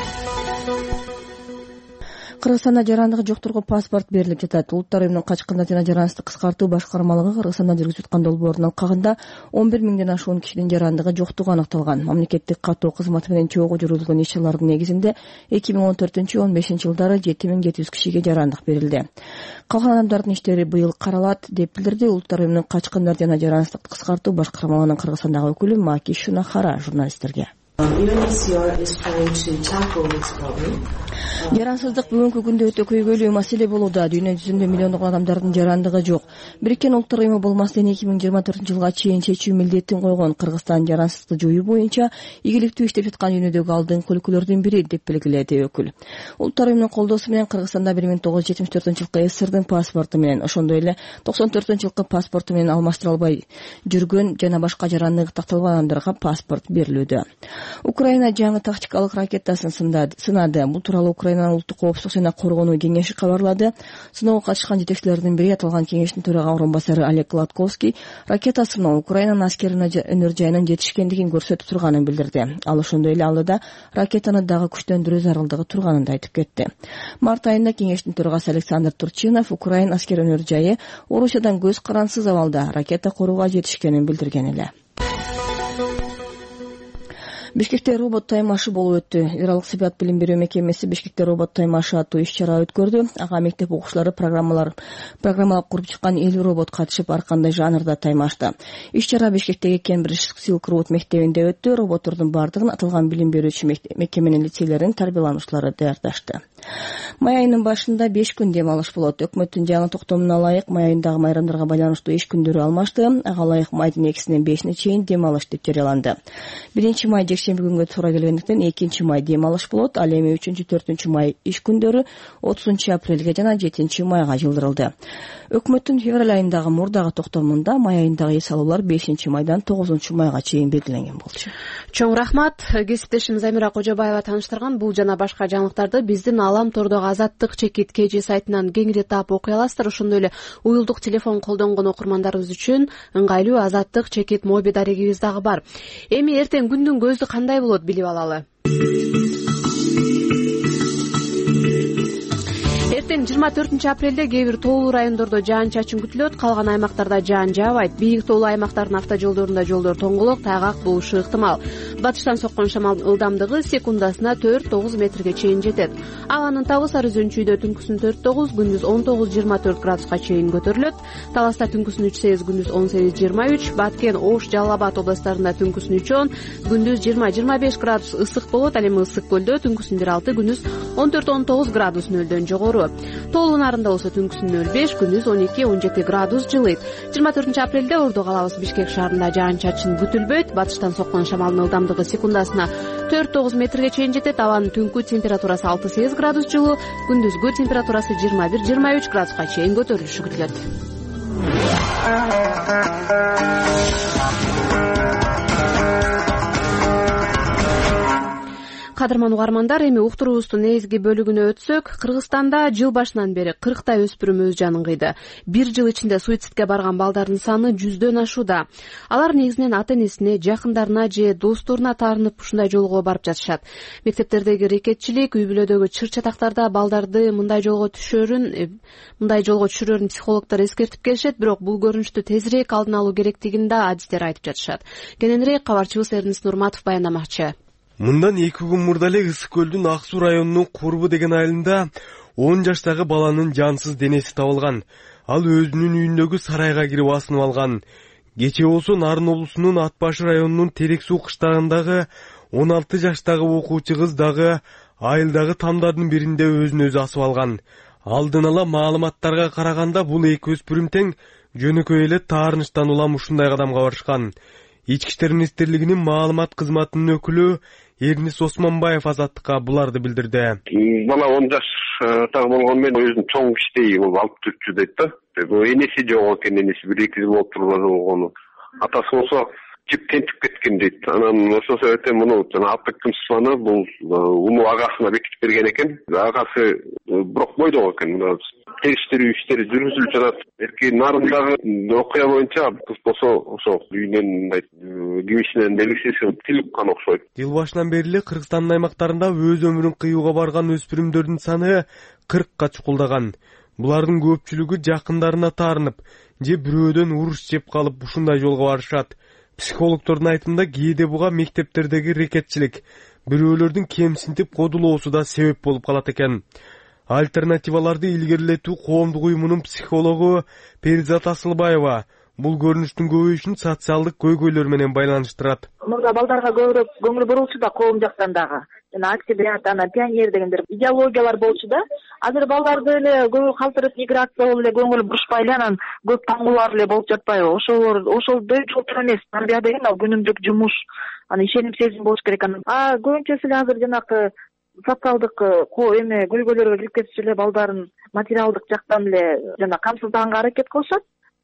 Кыргызстанда жарандыгы жокторго паспорт берилип жатат. Улуттар Уюмунун качкындар жана жарандыкты кыскартуу башкармалыгы Кыргызстанда жүргүзүп аткан долбоордун алкагында он бир миңден ашуун кишинин жарандыгы жоктугу аныкталган. Мамлекеттик каттоо кызматы менен чогуу жүргүзүлгөн иш-чаралардын негизинде эки миң он төртүнчү он бешинчи жылдары жети миң жети жүз кишиге жарандык берилди. Калган адамдардын иштери быйыл каралат деп билдирди Улуттар Уюмунун качкындар жана жарандыкты кыскартуу башкармалыгынын Кыргызстандагы өкүлү Маки Шунахара журналисттерге. Жарансыздык бүгүнкү күндө өтө көйгөйлүү маселе болууда. Дүйнө жүзүндө миллиондогон адамдардын жарандыгы жок. Бириккен Улуттар Уюму болмастан эки миң жыйырма төртүнчү жылга чейин чечүү милдетин койгон. Кыргызстан жарансыздыкты жоюу боюнча ийгиликтүү иштеп жаткан дүйнөдөгү алдыңкы өлкөлөрдүн бири деп белгиледи өкүл. Улуттар Уюмунун колдоосу менен Кыргызстанда бир миң тогуз жүз жетимиш төртүнчү жылкы СССРдин паспорту менен, ошондой эле токсон төртүнчү жылкы паспорту менен алмаштыра албай жүргөн жана башка жарандыгы такталган адамдарга паспорт берилүүдө. Украина жаңы тактикалык ракетасын сынады. Бул тууралуу Украинанын улуттук коопсуздук жана коргонуу кеңеши кабарлады. Сыноого катышкан жетекчилердин бири аталган кеңештин төрага орун басары Олег Гладковский ракета сыноо Украинанын аскери өнөр жайынын жетишкендигин көрсөтүп турганын билдирди. Ал ошондой эле алдыда ракетаны дагы күчтөндүрүү зарылдыгы турганын да айтып кетти. Март айында кеңештин төрагасы Александр Турчинов Украина аскери өнөр жайы Орусиядан көз карансыз абалда ракета корууга жетишкенин билдирген эле. Бишкекте робот таймашы болуп өттү. Иралык Сибат билим берүү мекемеси Бишкекте робот таймашы аттуу иш-чара өткөрдү. Ага мектеп окуучулары программалар программалар куруп чыккан элүү робот катышып, ар кандай жанрда таймашты. Иш-чара Бишкектеги Кембридж Silk Road мектебинде өттү. Роботтордун бардыгын аталган билим берүүчү мекеменин лицейлеринин тарбиялануучулары даярдашты. Май айынын башында беш күн дем алыш болот. Өкмөттүн жаңы токтомуна ылайык май айындагы майрамдарга байланыштуу иш күндөрү алмашты. Ага ылайык майдын экисинен бешине чейин дем алыш деп жарыяланды. биринчи май жекшемби күнгө туура келгендиктен экинчи май дем алыш болот. Ал эми үчүнчү төртүнчү май иш күндөрү отузунчу апрелге жана жетинчи майга жылдырылды. Өкмөттүн февраль айындагы мурдагы токтомунда май айындагы эс алуулар бешинчи майдан тогузунчу майга чейин белгиленген болчу. Чоң рахмат. Кесиптешим Замира Кожобаева тааныштырган бул жана башка жаңылыктарды биздин Алам тордогу Азаттык чекит кж сайтынан кеңири таап окуй аласыздар. Ошондой эле уюлдук телефон колдонгон окурмандарыбыз үчүн ыңгайлуу Азаттык чекит моби дарегибиз дагы бар. Эми эртең күндүн көзү кандай болот билип алалы. Эртең жыйырма төртүнчү апрелде кээ бир тоолуу райондордо жаан-чачын күтүлөт, калган аймактарда жаан жаабайт. Бийик тоолуу аймактардын автожолдорунда жолдор тоңголок, тайгак болушу ыктымал. Батыштан соккон шамалдын ылдамдыгы секундасына төрт тогуз метрге чейин жетет. Абанын табы Сары Өзөнчүйдө түнкүсүн төрт тогуз, күндүз он тогуз жыйырма төрт градуска чейин көтөрүлөт. Таласта түнкүсүн үч сегиз, күндүз он сегиз жыйырма үч, Баткен, Ош, Жалал Абад областарында түнкүсүн үч он, күндүз жыйырма жыйырма беш градус ысык болот. Ал эми Ысык көлдө түнкүсүн бир алты, күндүз он төрт он тогуз градус нөлдөн жогору. Тоолуу нарында болсо түнкүсүн нөл беш, күндүз он эки он жети градус жылыйт. жыйырма төртүнчү апрелде Ордо калабыз Бишкек шаарында жаан-чачын күтүлбөйт. Батыштан соккон шамалдын ылдамдыгы секундасына төрт тогуз метрге чейин жетет. Абанын түнкү температурасы алты сегиз градус жылуу, күндүзгү температурасы жыйырма бир жыйырма үч градуска чейин көтөрүлүшү күтүлөт. Кадырман угармандар, эми уктуруубуздун негизги бөлүгүнө өтсөк, Кыргызстанда жыл башынан бери кырктай өспүрүм өз жанын кыйды. Бир жыл ичинде суицидке барган балдардын саны жүздөн ашууда. Алар негизинен ата-энесине, жакындарына же досторуна таарынып ушундай жолго барып жатышат. Мектептердеги рекетчилик, үй бүлөдөгү чыр-чатактарда балдарды мындай жолго түшөрүн, мындай жолго түшүрөрүн психологдор эскертип келишет, бирок бул көрүнүштү тезирээк алдын алуу керектигин да адистер айтып жатышат. Кененирээк кабарчыбыз Эрнис Нурматов баяндамакчы. Мындан эки күн мурда эле Ысык көлдүн Ак Суу районунун Курбу деген айылында он жаштагы баланын жансыз денеси табылган. Ал өзүнүн үйүндөгү сарайга кирип асынып алган. Кечээ болсо Нарын облусунун Ат Башы районунун Терек Суу кыштагындагы он алты жаштагы окуучу кыз дагы айылдагы тамдардын биринде өзүн өзү асып алган. Алдын ала маалыматтарга караганда бул эки өспүрүм тең жөнөкөй эле таарынычтан улам ушундай кадамга барышкан. Ички иштер министрлигинин маалымат кызматынын өкүлү Эрнис Осмонбаев Азаттыкка буларды билдирди. Бала он жаштагы болгону менен өзүн чоң кичтей алып жүрчү дейт да. Энеси жок экен, энеси бир эки жыл болуп турган. Атасы болсо жип тентип кеткен дейт. Анан ошол себептен муну жана аттык кымсызманы бул уну агасына бекитип берген экен. Агасы бирок бойдок экен. Териштирүү иштери жүргүзүлүп жатат. Эрки Нарындагы окуя боюнча кыз болсо ошо үйүнөн мындай кимишинен белгисиз тилип кан окшойт. Жыл башынан бери эле Кыргызстандын аймактарында өз өмүрүн кыюуга барган өспүрүмдөрдүн саны кыркка чукулдаган. Булардын көпчүлүгү жакындарына таарынып, же бирөөдөн уруш жеп калып ушундай жолго барышат. Психологдордун айтымында кээде буга мектептердеги рекетчилик, бирөөлөрдүн кемсинтип кодулоосу да себеп болуп калат экен. Альтернативаларды илгерилетүү коомдук уюмунун психологу Перизат Асылбаева бул көрүнүштүн көбөйүшүн социалдык көйгөйлөр менен байланыштырат. Мурда балдарга көбүрөөк көңүл бурулчу да коом жактан дагы. Жана октябрят, ана пионер дегендер идеологиялар болчу да. Азыр балдарды эле көбү калтырып миграция болуп эле көңүл бурушпай эле анан көп таңгуулар эле болуп жатпайбы? Ошол ошолдой жолтур эмес. Тарбия деген ал күнүмдүк жумуш, аны ишеним сезим болуш керек. А көбүнчөсү эле азыр жанакы социалдык эме көйгөйлөргө кирип кетиши эле балдарын материалдык жактан эле жана камсыздаганга аракет кылышат.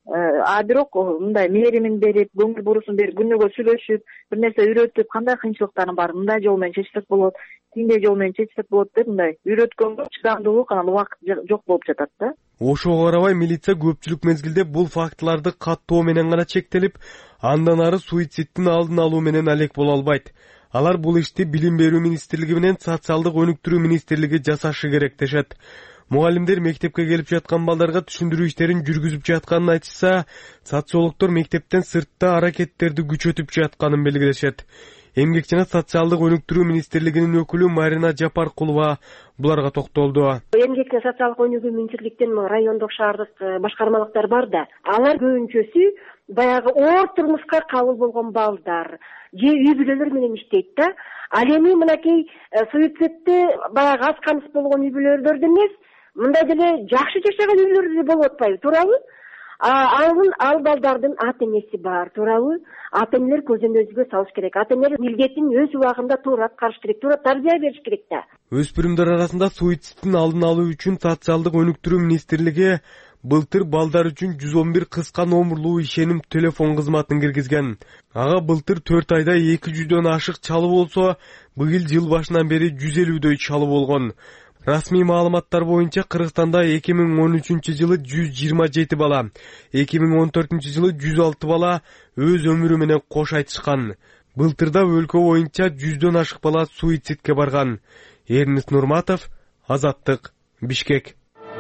а бирок мындай мээримин берип көңүл бурусун берип күнөөгө сүйлөшүп бир нерсе үйрөтүп кандай кыйынчылыктарым бар мындай жол менен чечсек болот тиндей жол менен чечсек болот деп мындай үйрөткөнгө чыдамдуулук анан убакыт жок болуп жатат да. Ошого карабай милиция көпчүлүк мезгилде бул фактыларды каттоо менен гана чектелип, андан ары суицидтин алдын алуу менен алек боло албайт. Алар бул ишти Билим берүү министрлиги менен Социалдык өнүктүрүү министрлиги жасашы керек дешет. Мугалимдер мектепке келип жаткан балдарга түшүндүрүү иштерин жүргүзүп жатканын айтышса, социологдор мектептен сыртта аракеттерди күчөтүп жатканын белгилешет. Эмгек жана социалдык өнүктүрүү министрлигинин өкүлү Марина Жапаркулова буларга токтолду. Эмгек жана социалдык өнүгүү министрликтин райондук шаардык башкармалыктар бар да, алар көбүнчөсү баягы оор турмушка кабыл болгон балдар же үй бүлөлөр менен иштейт да. Ал эми мынакей суицидти баягы аз камсыз болгон үй бүлөлөрдө эмес, мындай деле жакшы жашаган үй бүлөлөрдө болуп атпайбы, туурабы? Алын ал балдардын ата энеси бар, туурабы? Ата энелер көзөн өзгө салыш керек. Ата энелер милдетин өз убагында туура аткарыш керек, туура тарбия бериш керек да. Өспүрүмдөр арасында суицидтин алдын алуу үчүн социалдык өнүктүрүү министрлиги былтыр балдар үчүн жүз он бир кыска номерлуу ишеним телефон кызматын киргизген. Ага былтыр төрт айда эки жүздөн ашык чалуу болсо, быйыл жыл башынан бери жүз элүүдөй чалуу болгон. Расмий маалыматтар боюнча Кыргызстанда эки миң он үчүнчү жылы жүз жыйырма жети бала, эки миң он төртүнчү жылы жүз алты бала өз өмүрү менен кош айтышкан. Былтырда өлкө боюнча жүздөн ашык бала суицидке барган. Эрнис Нурматов, Азаттык, Бишкек.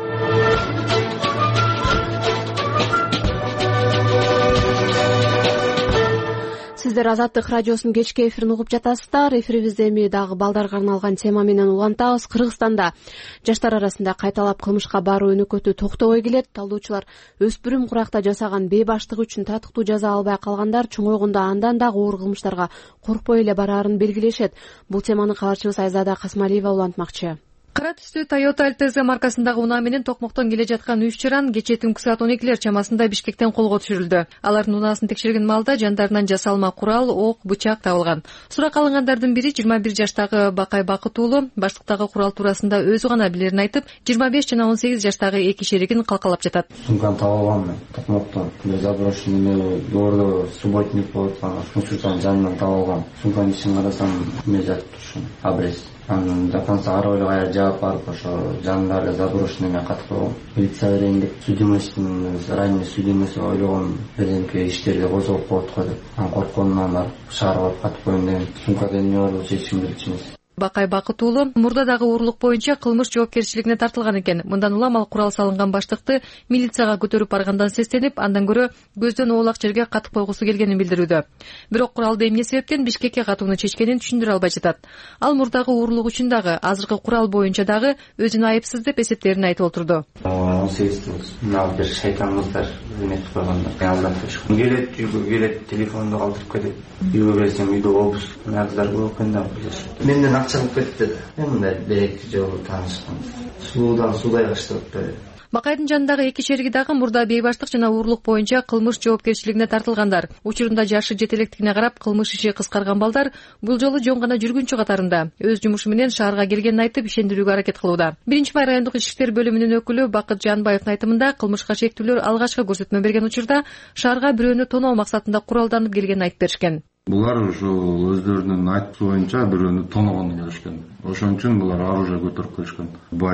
Сиздер Азаттык радиосунун кечки эфирин угуп жатасыздар. Эфирибизде эми дагы балдарга арналган тема менен улантабыз. Кыргызстанда жаштар арасында кайталап кылмышка баруу өнөкөтү токтобой келет. Талдоочулар өспүрүм куракта жасаган бейбаштык үчүн татыктуу жаза албай калгандар чоңойгондо андан дагы оор кылмыштарга коркпой эле бараарын белгилешет. Бул теманы кабарчыбыз Айзада Касмалиева улантмакчы. Кара түстүү Toyota Altezа маркасындагы унаа менен токмоктон келе жаткан үч чыран кечээ түнкү саат он экилер чамасында Бишкектен колго түшүрүлдү. Алардын унаасын текшерген маалда жандарынан жасалма курал, ок, бычак табылган. Суракка алынгандардын бири жыйырма бир жаштагы Бакай Бакыт уулу, баштыктагы курал туурасында өзү гана билерин айтып, жыйырма беш жана он сегиз жаштагы эки шеригин калкалап жатат. Сумканы табылган токмоктон, заброшенный ордо субботник болуп аткан мусордун жанынан табылган. Сумканын ичин карасам, эме жатып турушун, абрез. Анын жаканса ары эле кая жаап барып ошо жанында эле заброшенныйга катып койгон. Милиция берейин деп судимостьтин ранний судимость ойлогон бирдемке иштерди козголуп коет го деп. Анан коркконунан барып шаарга барып катып коеюн дегем. Сумкада эмне бар болуп чечим билчү эмес. Бакай Бакыт уулу мурдадагы уурлук боюнча кылмыш жоопкерчилигине тартылган экен. Мындан улам ал курал салынган баштыкты милицияга көтөрүп баргандан сестенип, андан көрө көздөн оолак жерге катып койгусу келгенин билдирүүдө. Бирок куралды эмне себептен Бишкекке катууну чечкенин түшүндүрө албай жатат. Ал мурдагы уурлук үчүн дагы, азыркы курал боюнча дагы өзүн айыпсыз деп эсептерин айтып отурду. он сегиз мына бир шайтан кыздар эметип койгондар. Алдап коюшкан. Келет, үйгө келет, телефонду калтырып кетет. Үйгө келсем үйдө обуз, мына кыздар көп экен да. Менден акча алып кетти да. Мындай беректи жолу таанышкан. Суудан суудай каштырып берет. Бакайдын жанындагы эки шериги дагы мурда бейбаштык жана уурлук боюнча кылмыш жоопкерчилигине тартылгандар. Учурунда жашы жете электигине карап кылмыш иши кыскарган балдар бул жолу жөн гана жүргүнчү катарында өз жумушу менен шаарга келгенин айтып ишендирүүгө аракет кылууда. Биринчи май райондук ички иштер бөлүмүнүн өкүлү Бакыт Жанбаевдин айтымында кылмышка шектүүлөр алгачкы көрсөтмө берген учурда шаарга бирөөнү тоноо максатында куралданып келгенин айтып беришкен. Булар ошо өздөрүнүн айтуусу боюнча бирөөнү тоногону келишкен. Ошон үчүн булар оружие көтөрүп келишкен.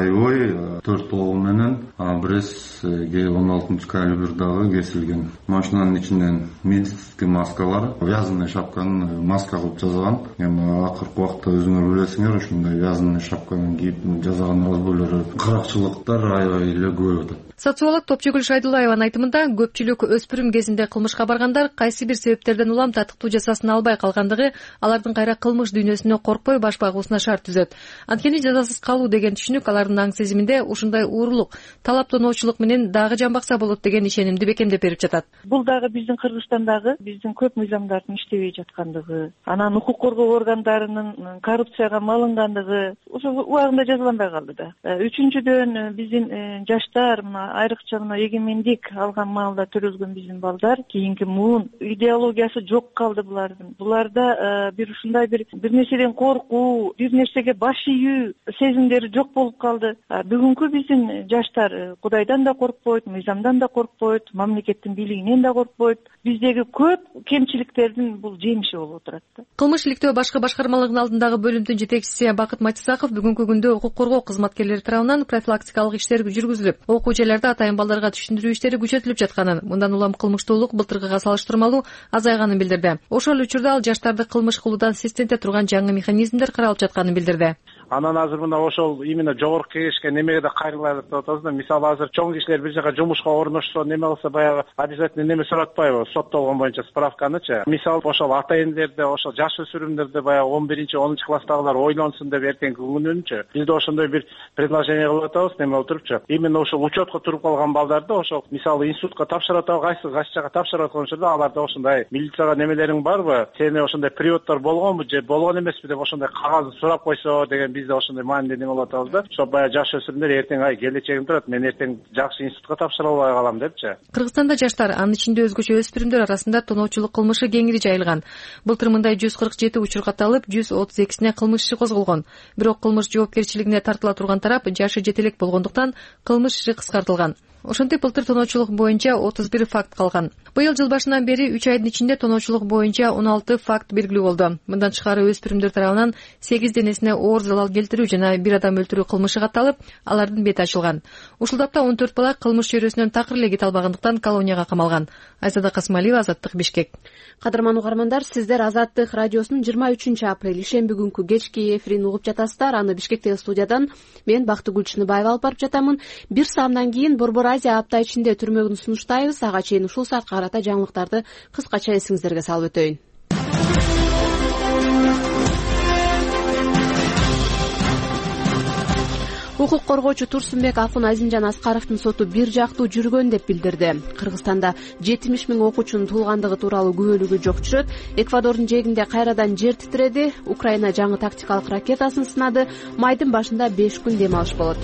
Боевой төрт ок менен абрез он алтынчы калибрдагы кесилген. Машинанын ичинен медицинский маскалар, вязаный шапканы маска кылып жасаган. Эми акыркы убакта өзүңөр билесиңер, ушундай вязаный шапканы кийип жасаган разбойлор, кыракчылыктар аябай эле көп атат. Социолог Топчугүл Шайдуллаеванын айтымында көпчүлүк өспүрүм кезинде кылмышка баргандар кайсы бир себептерден улам татыктуу жазасын албай калгандыгы алардын кайра кылмыш дүйнөсүнө коркпой баш багуусуна шарт түзөт. Анткени жазасыз калуу деген түшүнүк алардын аң сезиминде ушундай уурлук, талаптоочулук менен дагы жамбакса болот деген ишенимди бекемдеп берип жатат. Бул дагы биздин Кыргызстандагы биздин көп мыйзамдардын иштебей жаткандыгы, анан укук коргоо органдарынын коррупцияга малынгандыгы ошо убагында жазыланбай калды да. Үчүнчүдөн биздин жаштар мына айрыкча мына эгемендик алган маалда төрөлгөн биздин балдар кийинки муун идеологиясы жок калды булар. балдардын буларда бир ушундай бир бир нерседен коркуу, бир нерсеге баш ийүү сезимдери жок болуп калды. Бүгүнкү биздин жаштар Кудайдан да коркпойт, мыйзамдан да коркпойт, мамлекеттин бийлигинен да коркпойт. Биздеги көп кемчиликтердин бул жемиши болуп отурат да. Кылмыш иликтөө башкы башкармалыгынын алдындагы бөлүмдүн жетекчиси Бакыт Матисаков бүгүнкү күндө укук коргоо кызматкерлери тарабынан профилактикалык иштер жүргүзүлүп, окуу жайларда атайын балдарга түшүндүрүү иштери күчөтүлүп жатканын, мындан улам кылмыштуулук былтыркыга салыштырмалуу азайганын билдирди. Ошол учурда ал жаштарды кылмыш кылуудан сескенте турган жаңы механизмдер каралып жатканын билдирди. Анан азыр мына ошол именно жогорку кеңешке немеге да кайрылайлык деп атабыз да. Мисалы азыр чоң кишилер бир жака жумушка орношсо неме кылса баягы обязательно неме суратпайбы, соттолгон боюнча справканычы. Мисалы ошол ата энелерде, ошол жаш өспүрүмдөрдө баягы он биринчи онунчу класстагылар ойлонсун деп эртеңки күнүнчү бизде ошондой бир предложение кылып атабыз, неме отурупчу. Именно ошол учетко туруп калган балдарды ошол мисалы институтка тапшырып атабы, кайсы кайсы жака тапшырып аткан учурда аларда ошондой милицияга немелериң барбы, сени ошондой приводдор болгонбу же болгон эмеспи деп ошондой кагазды сурап койсо деген бизде ошондой маанилүү неме болуп атабыз да. Ошо баягы жаш өспүрүмдөр эртең ай келечегим турат, мен эртең жакшы институтка тапшыра албай калам депчи. Кыргызстанда жаштар, анын ичинде өзгөчө өспүрүмдөр арасында тоноочулук кылмышы кеңири жайылган. Былтыр мындай жүз кырк жети учур катталып, жүз отуз экисине кылмыш иши козголгон. Бирок кылмыш жоопкерчилигине тартыла турган тарап жашы жете элек болгондуктан кылмыш иши кыскартылган. Ошентип былтыр тоноочулук боюнча отуз бир факт калган. Быйыл жыл башынан бери үч айдын ичинде тоноочулук боюнча он алты факт белгилүү болду. Мындан тышкары өспүрүмдөр тарабынан сегиз денесине оор залал келтирүү жана бир адам өлтүрүү кылмышы катталып, алардын бети ачылган. Ушул тапта он төрт бала кылмыш чөйрөсүнөн такыр эле кете албагандыктан колонияга камалган. Айзада Касымалиева, Азаттык, Бишкек. Кадырман угармандар, сиздер Азаттык радиосунун жыйырма үчүнчү апрель ишемби күнкү кечки эфирин угуп жатасыздар. Аны Бишкектеги студиядан мен Бактыгүл Чыныбаева алып барып жатамын. Бир саамдан кийин Борбор Азия апта ичинде түрмөгүн сунуштайбыз. Ага чейин ушул саатка карата жаңылыктарды кыскача эсиңиздерге салып өтөйүн. Укук коргоочу Турсунбек Акун Азимжан Аскаровдун соту бир жактуу жүргөн деп билдирди. Кыргызстанда жетимиш миң окуучунун туулгандыгы тууралуу күбөлүгү жок жүрөт. Эквадордун жээгинде кайрадан жер титиреди. Украина жаңы тактикалык ракетасын сынады. Майдын башында беш күн дем алыш болот.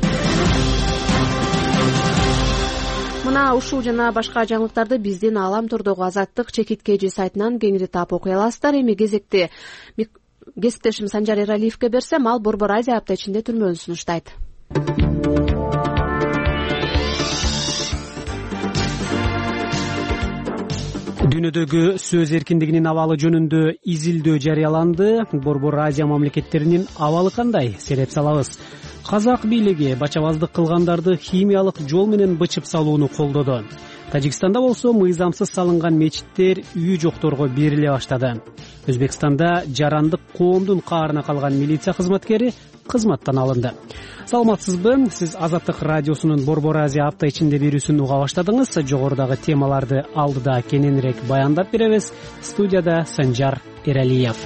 Мына ушул жана башка жаңылыктарды биздин Алам Тордогу Азаттык чекиткежи сайтынан кеңири таап окуй аласыздар. Эми кезекти кесиптешим Санжар Эралиевке берсем, ал Борбор Азия апта ичинде түрмөгүн сунуштайт. Дүйнөдөгү сөз эркиндигинин абалы жөнүндө изилдөө жарыяланды. Борбор Азия мамлекеттеринин абалы кандай? Сереп салабыз. Казак бийлиги бачабаздык кылгандарды химиялык жол менен бычып салууну колдоду. Тажикстанда болсо мыйзамсыз салынган мечиттер үй жокторго бериле баштады. Өзбекстанда жарандык коомдун каарына калган милиция кызматкери кызматтан алынды. Саламатсызбы? Сиз Азаттык радиосунун Борбор Азия апта ичинде берүүсүн уга баштадыңыз. Жогорудагы темаларды алдыда кененирээк баяндап беребиз. Студияда Санжар Эралиев.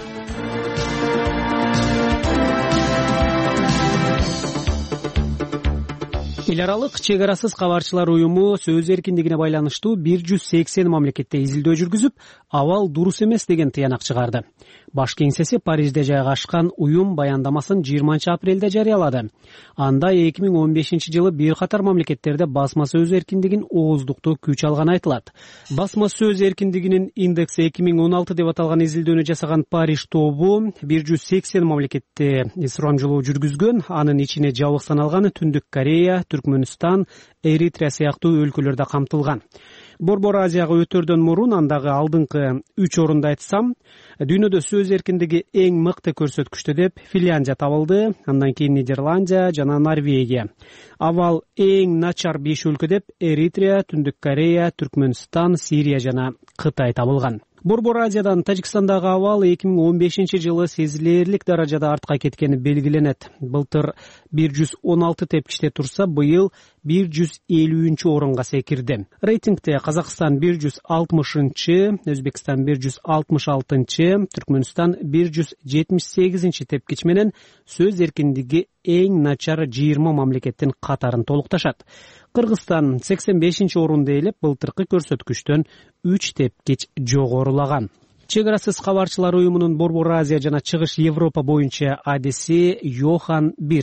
Эл аралык чек арасыз кабарчылар уюму сөз эркиндигине байланыштуу бир жүз сексен мамлекетте изилдөө жүргүзүп, абал дурус эмес деген тыянак чыгарды. Баш кеңсеси Парижде жайгашкан уюм баяндамасын жыйырманчы апрелде жарыялады. Анда эки миң он бешинчи жылы бир катар мамлекеттерде басма сөз эркиндигин ооздуктуу күч алганы айтылат. Басма сөз эркиндигинин индекси эки миң он алты деп аталган изилдөөнү жасаган Париж тобу бир жүз сексен мамлекетте сурамжылоо жүргүзгөн. Анын ичине жабык саналган Түндүк Корея, Түркмөнстан, Эритрея сыяктуу өлкөлөрдө камтылган. Борбор Азияга өтөрдөн мурун андагы алдыңкы үч орунду айтсам, дүйнөдө сөз эркиндиги эң мыкты көрсөткүчтө деп Финляндия табылды, андан кийин Нидерландия жана Норвегия. Абал эң начар беш өлкө деп Эритрея, Түндүк Корея, Түркмөнстан, Сирия жана Кытай табылган. Борбор Азиядан Тажикстандагы абал эки миң он бешинчи жылы сезилерлик даражада артка кеткени белгиленет. Былтыр бир жүз он алты тепкичте турса, быйыл бир жүз элүүнчү орунга секирди. Рейтингте Казакстан бир жүз алтымышынчы, Өзбекстан бир жүз алтымыш алтынчы, Түркмөнстан бир жүз жетимиш сегизинчи тепкич менен сөз эркиндиги эң начар жыйырма мамлекеттин катарын толукташат. Кыргызстан сексен бешинчи орунду ээлеп, былтыркы көрсөткүчтөн үч тепкич жогорулаган. чек арасыз кабарчылар уюмунун Борбор Азия жана Чыгыш Европа боюнча адиси Йохан Бир.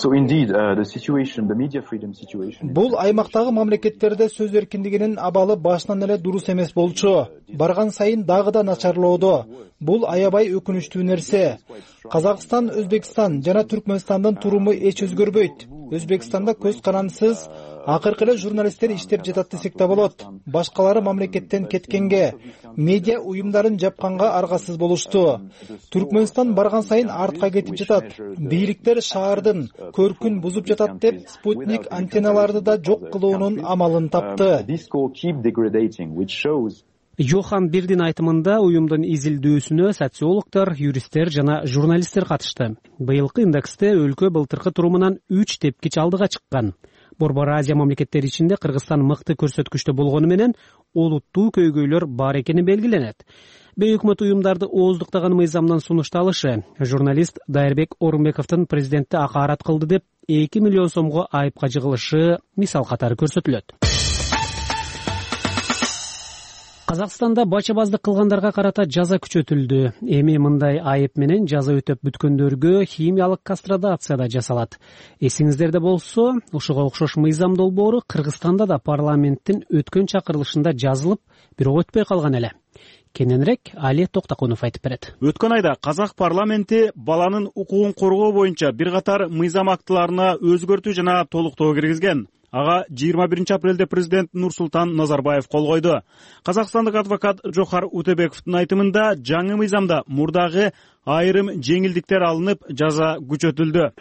Бул аймактагы мамлекеттерде сөз эркиндигинин абалы башынан эле дурус эмес болчу. Барган сайын дагы да начарлоодо. Бул аябай өкүнүчтүү нерсе. Казакстан, Өзбекстан жана Түркмөнстандын туруму эч өзгөрбөйт. Өзбекстанда көз карандысыз акыркы эле журналисттер иштеп жатат десек да болот. Башкалары мамлекеттен кеткенге, медиа уюмдарын жапканга аргасыз болушту. Түркмөнстан барган сайын артка кетип жатат. Бийликтер шаардын көркүн бузуп жатат деп спутник антенналарды да жок кылуунун амалын тапты. Йохан Бирдин айтымында уюмдун изилдөөсүнө социологдор, юристтер жана журналисттер катышты. Быйылкы индексте өлкө былтыркы турумунан үч тепкич алдыга чыккан. Борбор Азия мамлекеттери ичинде Кыргызстан мыкты көрсөткүчтө болгону менен олуттуу көйгөйлөр бар экени белгиленет. Бейөкмөт уюмдарды ооздуктаган мыйзамдын сунушталышы журналист Дайырбек Орунбековдун президентти акаарат кылды деп эки миллион сомго айыпка жыгылышы мисал катары көрсөтүлөт. Казакстанда бачабаздык кылгандарга карата жаза күчөтүлдү. Эми мындай айып менен жаза өтөп бүткөндөргө химиялык кастрадация да жасалат. Эсиңиздерде болсо, ушуга окшош мыйзам долбоору Кыргызстанда да парламенттин өткөн чакырылышында жазылып, бирок өтпөй калган эле. Кененирээк Али Токтокунов айтып берет. Өткөн айда Казак парламенти баланын укугун коргоо боюнча бир катар мыйзам актыларына өзгөртүү жана толуктоо киргизген. Ага жыйырма биринчи апрелде президент Нурсултан Назарбаев кол койду. Казакстандык адвокат Жохар Утебековдун айтымында жаңы мыйзамда мурдагы айрым жеңилдиктер алынып, жаза күчөтүлдү.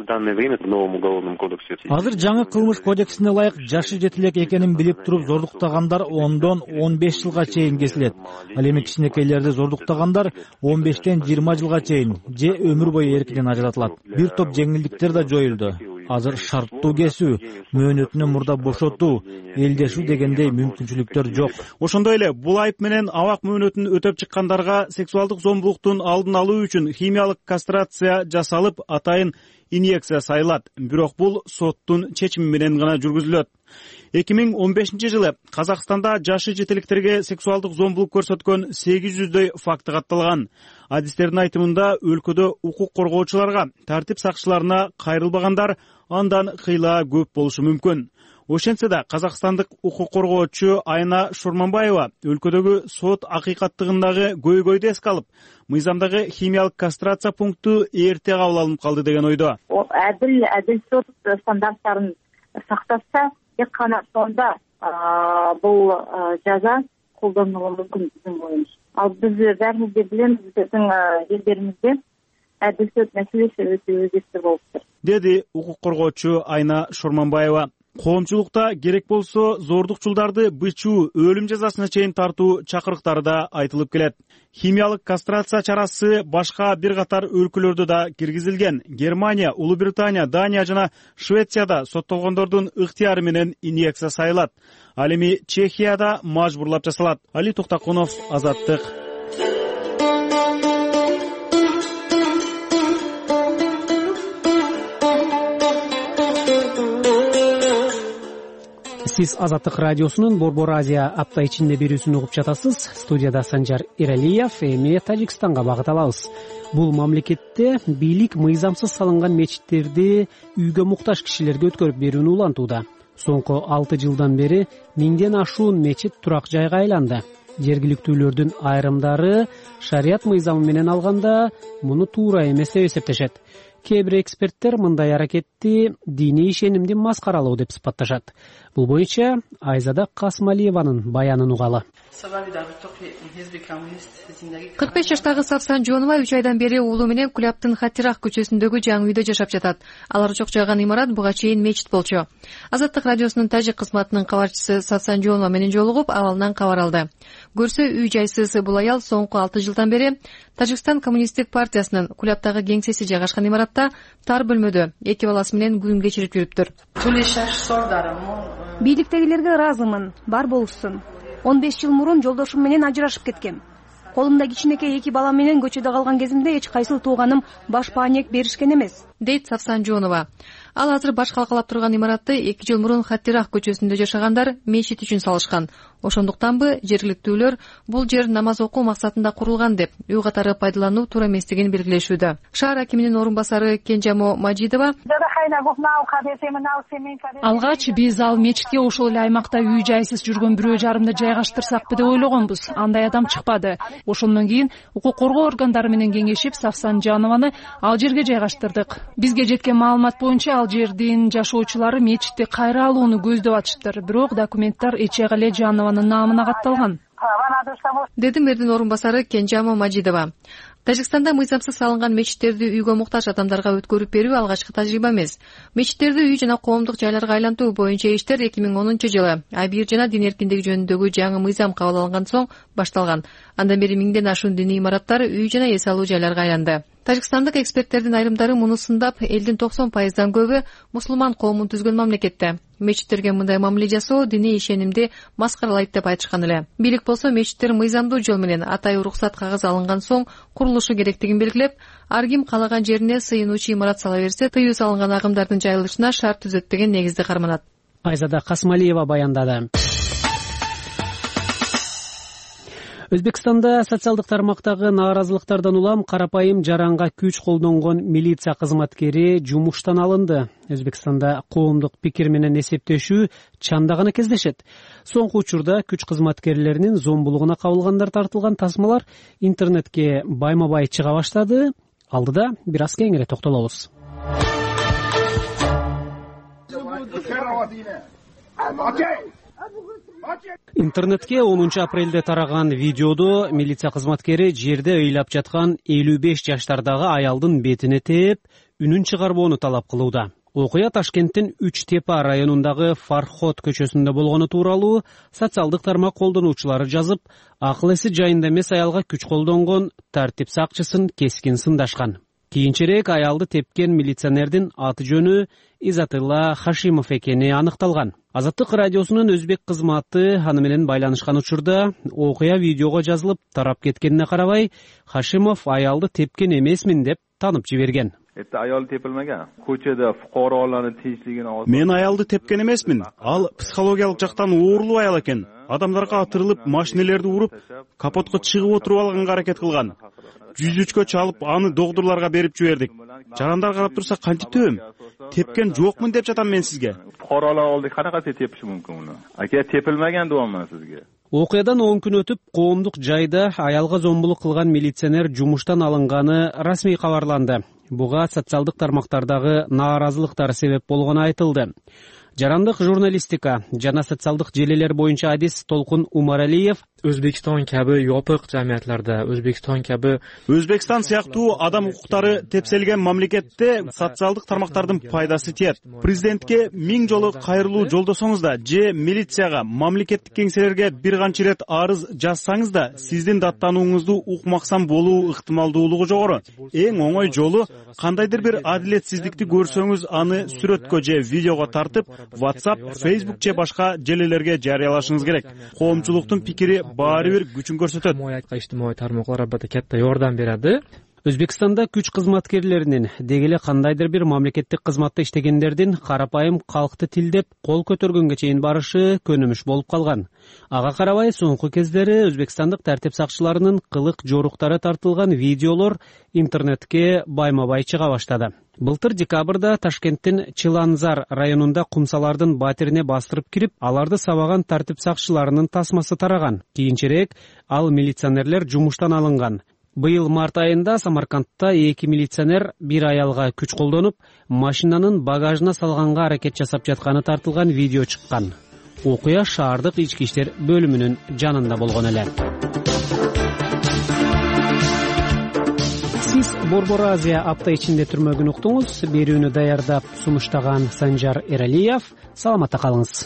Азыр жаңы кылмыш кодексине ылайык жашы жетилек экенин билип туруп зордуктагандар ондон он беш жылга чейин кесилет. Ал эми кичинекейлерди зордуктагандар он бештен жыйырма жылга чейин же өмүр бою эркинен ажыратылат. Бир топ жеңилдиктер да жоюлду. Азыр шарттуу кесүү, мөөнөтүнөн мурда бошотуу, элдешүү дегендей мүмкүнчүлүктөр жок. Ошондой эле бул айып менен абак мөөнөтүн өтөп чыккандарга сексуалдык зомбулуктун алдын алуу үчүн химиялык кастрация жасалып, атайын инъекция сайылат. Бирок бул соттун чечими менен гана жүргүзүлөт. эки миң он бешинчи жылы Казакстанда жашы жетеликтерге сексуалдык зомбулук көрсөткөн сегиз жүздөй факты катталган. Адистердин айтымында өлкөдө укук коргоочуларга, тартип сакчыларына кайрылбагандар андан кыйла көп болушу мүмкүн. Ошентсе да казакстандык укук коргоочу Айна Шорманбаева өлкөдөгү сот акыйкаттыгындагы көйгөйдү эске алып, мыйзамдагы химиялык кастрация пункту эрте кабыл алынып калды деген ойдо. Адил, адил сот стандарттарын сактаса, тек кана сонда бул жаза колдонулушу мүмкүн биздин боюнча. Ал биз баарыбыз да билебиз, биздин элдеримизде адил сот маселеси өтө өзекти болуптур, деди укук коргоочу Айна Шорманбаева. Коомчулукта керек болсо зордукчулдарды бычуу, өлүм жазасына чейин тартуу чакырыктары да айтылып келет. Химиялык кастрация чарасы башка бир катар өлкөлөрдө да киргизилген. Германия, Улуу Британия, Дания жана Швецияда соттолгондордун ыктыяры менен инъекция сайылат. Ал эми Чехияда мажбурлап жасалат. Али Токтокунов, Азаттык. Сиз Азаттык радиосунун Борбор Азия апта ичинде берүүсүн угуп жатасыз. Студияда Санжар Эралиев. Эми Тажикстанга багыт алабыз. Бул мамлекетте бийлик мыйзамсыз салынган мечиттерди үйгө муктаж кишилерге өткөрүп берүүнү улантууда. Соңку алты жылдан бери миңден ашуун мечит турак жайга айланды. Жергиликтүүлөрдүн айрымдары шарият мыйзамы менен алганда муну туура эмес деп эсептешет. Кээ бир эксперттер мындай аракетти диний ишенимди маскаралоо деп сыпатташат. Бул боюнча Айзада Касмалиеванын баянын угалы. кырк беш жаштагы Савсан Жонова үч айдан бери уулу менен Кулябтын Хатирах көчөсүндөгү жаңы үйдө жашап жатат. Алар жок-жайган имарат буга чейин мечит болчу. Азаттык радиосунун тажик кызматынын кабарчысы Савсан Жонова менен жолугуп, абалынан кабар алды. Көрсө үй жайсыз бул аял соңку алты жылдан бери Тажикстан коммунисттик партиясынын Кулябтагы кеңсеси жайгашкан имаратта тар бөлмөдө эки баласы менен күн кечирип жүрүптүр. Бийликтегилерге ыраазымын, бар болушсун. он беш жыл мурун жолдошум менен ажырашып кеткем. Колумда кичинекей эки бала менен көчөдө калган кезимде эч кайсыл тууганым баш паанек беришкен эмес, дейт Савсан Жонова. Ал азыр баш калкалап турган имаратты эки жыл мурун Хаттирах көчөсүндө жашагандар мечит үчүн салышкан. Ошондуктанбы жергиликтүүлөр бул жер намаз окуу максатында курулган деп үй катары пайдалануу туура эместигин белгилешүүдө. Шаар акиминин орун басары Кенжамо Мажидова: алгач биз ал мечитке ошол эле аймакта үй жайсыз жүргөн бирөө жарымды жайгаштырсакпы деп ойлогонбуз. Андай адам чыкпады. Ошондон кийин укук коргоо органдары менен кеңешип Сафсанжанованы ал жерге жайгаштырдык. Бизге жеткен маалымат боюнча ал жердин жашоочулары мечитти кайра алууну көздөп атыштыр. Бирок документтер Эчегале Жанованын наамына катталган, деди мэрдин орун басары Кенжамо Мажидова. Тажикстанда мыйзамсыз салынган мечиттерди үйгө муктаж адамдарга өткөрүп берүү алгачкы тажрыйба эмес. Мечиттерди үй жана коомдук жайларга айлантуу боюнча иштер эки миң онунчу жылы Абир жана дин эркиндиги жөнүндөгү жаңы мыйзам кабыл алынган соң башталган. Андан бери миңден ашуун диний имараттар үй жана эс алуу жайларга айланды. Тажикстандык эксперттердин айрымдары муну сындап, элдин токсон пайыздан көбү мусулман коомун түзгөн мамлекетте мечиттерге мындай мамиле жасоо диний ишенимди маскаралайт деп айтышкан эле. Бийлик болсо мечиттер мыйзамдуу жол менен атайы уруксат кагазы алынган соң курулушу керектигин белгилеп, ар ким каалаган жерине сыйынуучу имарат сала берсе, тыюу салынган агымдардын жайылышына шарт түзөт деген негизди карманат. Айзада Касмалиева баяндады. Өзбекстанда социалдык тармактагы нааразылыктардан улам карапайым жаранга күч колдонгон милиция кызматкери жумуштан алынды. Өзбекстанда коомдук пикир менен эсептешүү чандаганы кездешет. Соңку учурда күч кызматкерлеринин зомбулугуна кабылгандар тартылган тасмалар интернетке байма-бай чыга баштады. Алдыда бир аз кеңири токтолобуз. Интернетке онунчу апрелде тараган видеодо милиция кызматкери жерде ыйлап жаткан элүү беш жаштардагы аялдын бетине тээп, үнүн чыгарбоону талап кылууда. Окуя Ташкенттин Үч Тепа районундагы Фархот көчөсүндө болгону тууралуу социалдык тармак колдонуучулары жазып, акыл эси жайында эмес аялга күч колдонгон тартип сакчысын кескин сындашкан. Кийинчерээк аялды тепкен милиционердин аты жөнү Изатылла Хашимов экени аныкталган. Азаттык радиосунун өзбек кызматы аны менен байланышкан учурда окуя видеого жазылып тарап кеткенине карабай, Хашимов аялды тепкен эмесмин деп танып жиберген. Ayol tepilmagan. Ko'chada fuqarolarning tinchligini Мен аялды тепкен эмесмин. Ал психологиялык жактан оорлуу аял экен. Адамдарга атырылып, машинелерди уруп, капотко чыгып отуруп алганга аракет кылган. жүз үчкө чалып, аны докторлорго берип жибердик. Жарандар карап турса кантип төбөм? Тепкен жокмун деп жатам мен сизге. Fuqarolar oldi qanaqa tepishi mumkin uni? Aka tepilmagan deyapman sizga. Окуядан он күн өтүп, коомдук жайда аялга зомбулук кылган милиционер жумуштан алынганы расмий кабарланды. Буга социалдык тармактардагы нааразылыктар себеп болгону айтылды. Жарандык журналистика жана социалдык желелер боюнча адис Толкун Умаралиев Өзбекстон каби ёпык жамиятларда, Өзбекстон каби Өзбекстан сыяктуу адам укуктары тепселген мамлекетте социалдык тармактардын пайдасы тиет. Президентке миң жолу кайрылуу жолдосоңуз да, же милицияга, мамлекеттик кеңселерге бир канча ирет арыз жазсаңыз да, сиздин даттанууңузду укмаксан болуу ыктымалдуулугу жогору. Эң оңой жолу кандайдыр бир адилетсиздикти көрсөңүз, аны сүрөткө же видеого тартып, WhatsApp, Facebook же башка желелерге жарыялашыңыз керек. Коомчулуктун пикири баары бир күчүн көрсөтөт. Ижтимаий тармактар албетте кетте жардам берди. Өзбекстанда күч кызматкерлеринин дегеле кандайдыр бир мамлекеттик кызматта иштегендердин карапайым калкты тилдеп кол көтөргөнгө чейин барышы көнүмүш болуп калган. Ага карабай соңку кездери өзбекстандык тартип сакчыларынын кылык жоруктары тартылган видеолор интернетке байма-бай чыга баштады. Былтыр декабрда Ташкенттин Чыланзар районунда кумсалардын батирине бастырып кирип, аларды сабаган тартип сакчыларынын тасмасы тараган. Кийинчерээк ал милиционерлер жумуштан алынган. Быйыл март айында Самаркандта эки милиционер бир аялга күч колдонуп, машинанын багажына салганга аракет жасап жатканы тартылган видео чыккан. Окуя шаардык ички иштер бөлүмүнүн жанында болгон эле. Сиз Борбор Азия апта ичинде түрмөгүн уктуңуз. Берүүнү даярдап сунуштаган Санжар Эралиев. Саламатта калыңыз.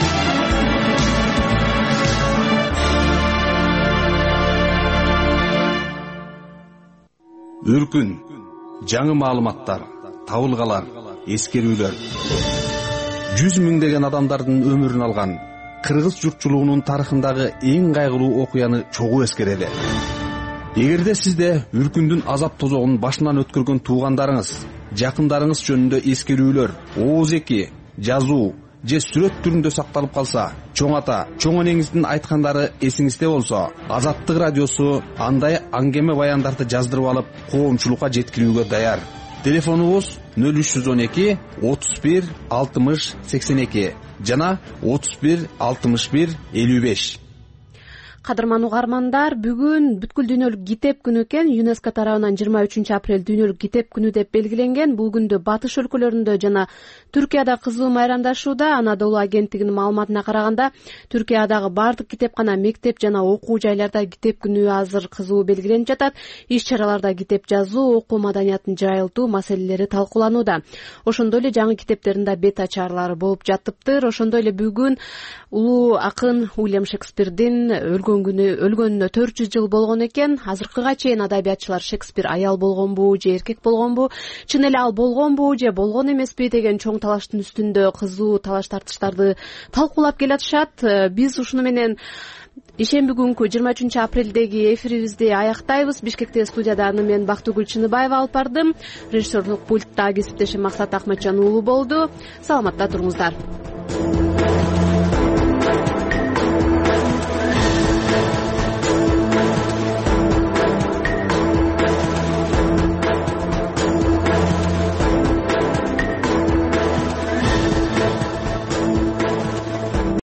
Үркүн, жаңы маалыматтар, табылгалар, эскерүүлөр. Жүз миңдеген адамдардын өмүрүн алган кыргыз журтчулугунун тарыхындагы эң кайгылуу окуяны чогуу эскерели. эгерде сизде үркүндүн азап тозогун башынан өткөргөн туугандарыңыз, жакындарыңыз жөнүндө эскерүүлөр, ооз эки, жазуу же сүрөт түрүндө сакталып калса, чоң ата, чоң энеңиздин айткандары эсиңизде болсо, Азаттык радиосу андай аңгеме баяндарды жаздырып алып, коомчулукка жеткирүүгө даяр. Телефонубуз нөл үч жүз он эки отуз бир алтымыш сексен эки жана отуз бир алтымыш бир элүү беш. Кадырман угармандар, бүгүн бүткүл дүйнөлүк китеп күнү экен. ЮНЕСКО тарабынан жыйырма үчүнчү апрель дүйнөлүк китеп күнү деп белгиленген. Бул күндү батыш өлкөлөрүндө жана Түркияда кызуу майрамдашууда. Анадолу агенттигинин маалыматына караганда, Түркиядагы бардык китепкана, мектеп жана окуу жайларда китеп күнү азыр кызуу белгиленип жатат. Иш-чараларда китеп жазуу, окуу маданиятын жайылтуу маселелери талкууланууда. Ошондой эле жаңы китептердин да бет ачарлары болуп жатыптыр. Ошондой эле бүгүн улуу акын Уильям Шекспирдин өлгөн күнү өлгөнүнө төрт жүз жыл болгон экен. Азыркыга чейин адабиятчылар Шекспир аял болгонбу же эркек болгонбу, чын эле ал болгонбу же болгон эмеспи деген чоң талаштын үстүндө кызуу талаш тартыштарды талкуулап келатышат. Биз ушуну менен ишемби күнкү жыйырма үчүнчү апрелдеги эфирибизди аяктайбыз. Бишкектеги студияда аны мен Бактыгүл Чыныбаева алып бардым. Режиссерлук пультта кесиптешим Максат Ахметжан уулу болду. Саламатта туруңуздар.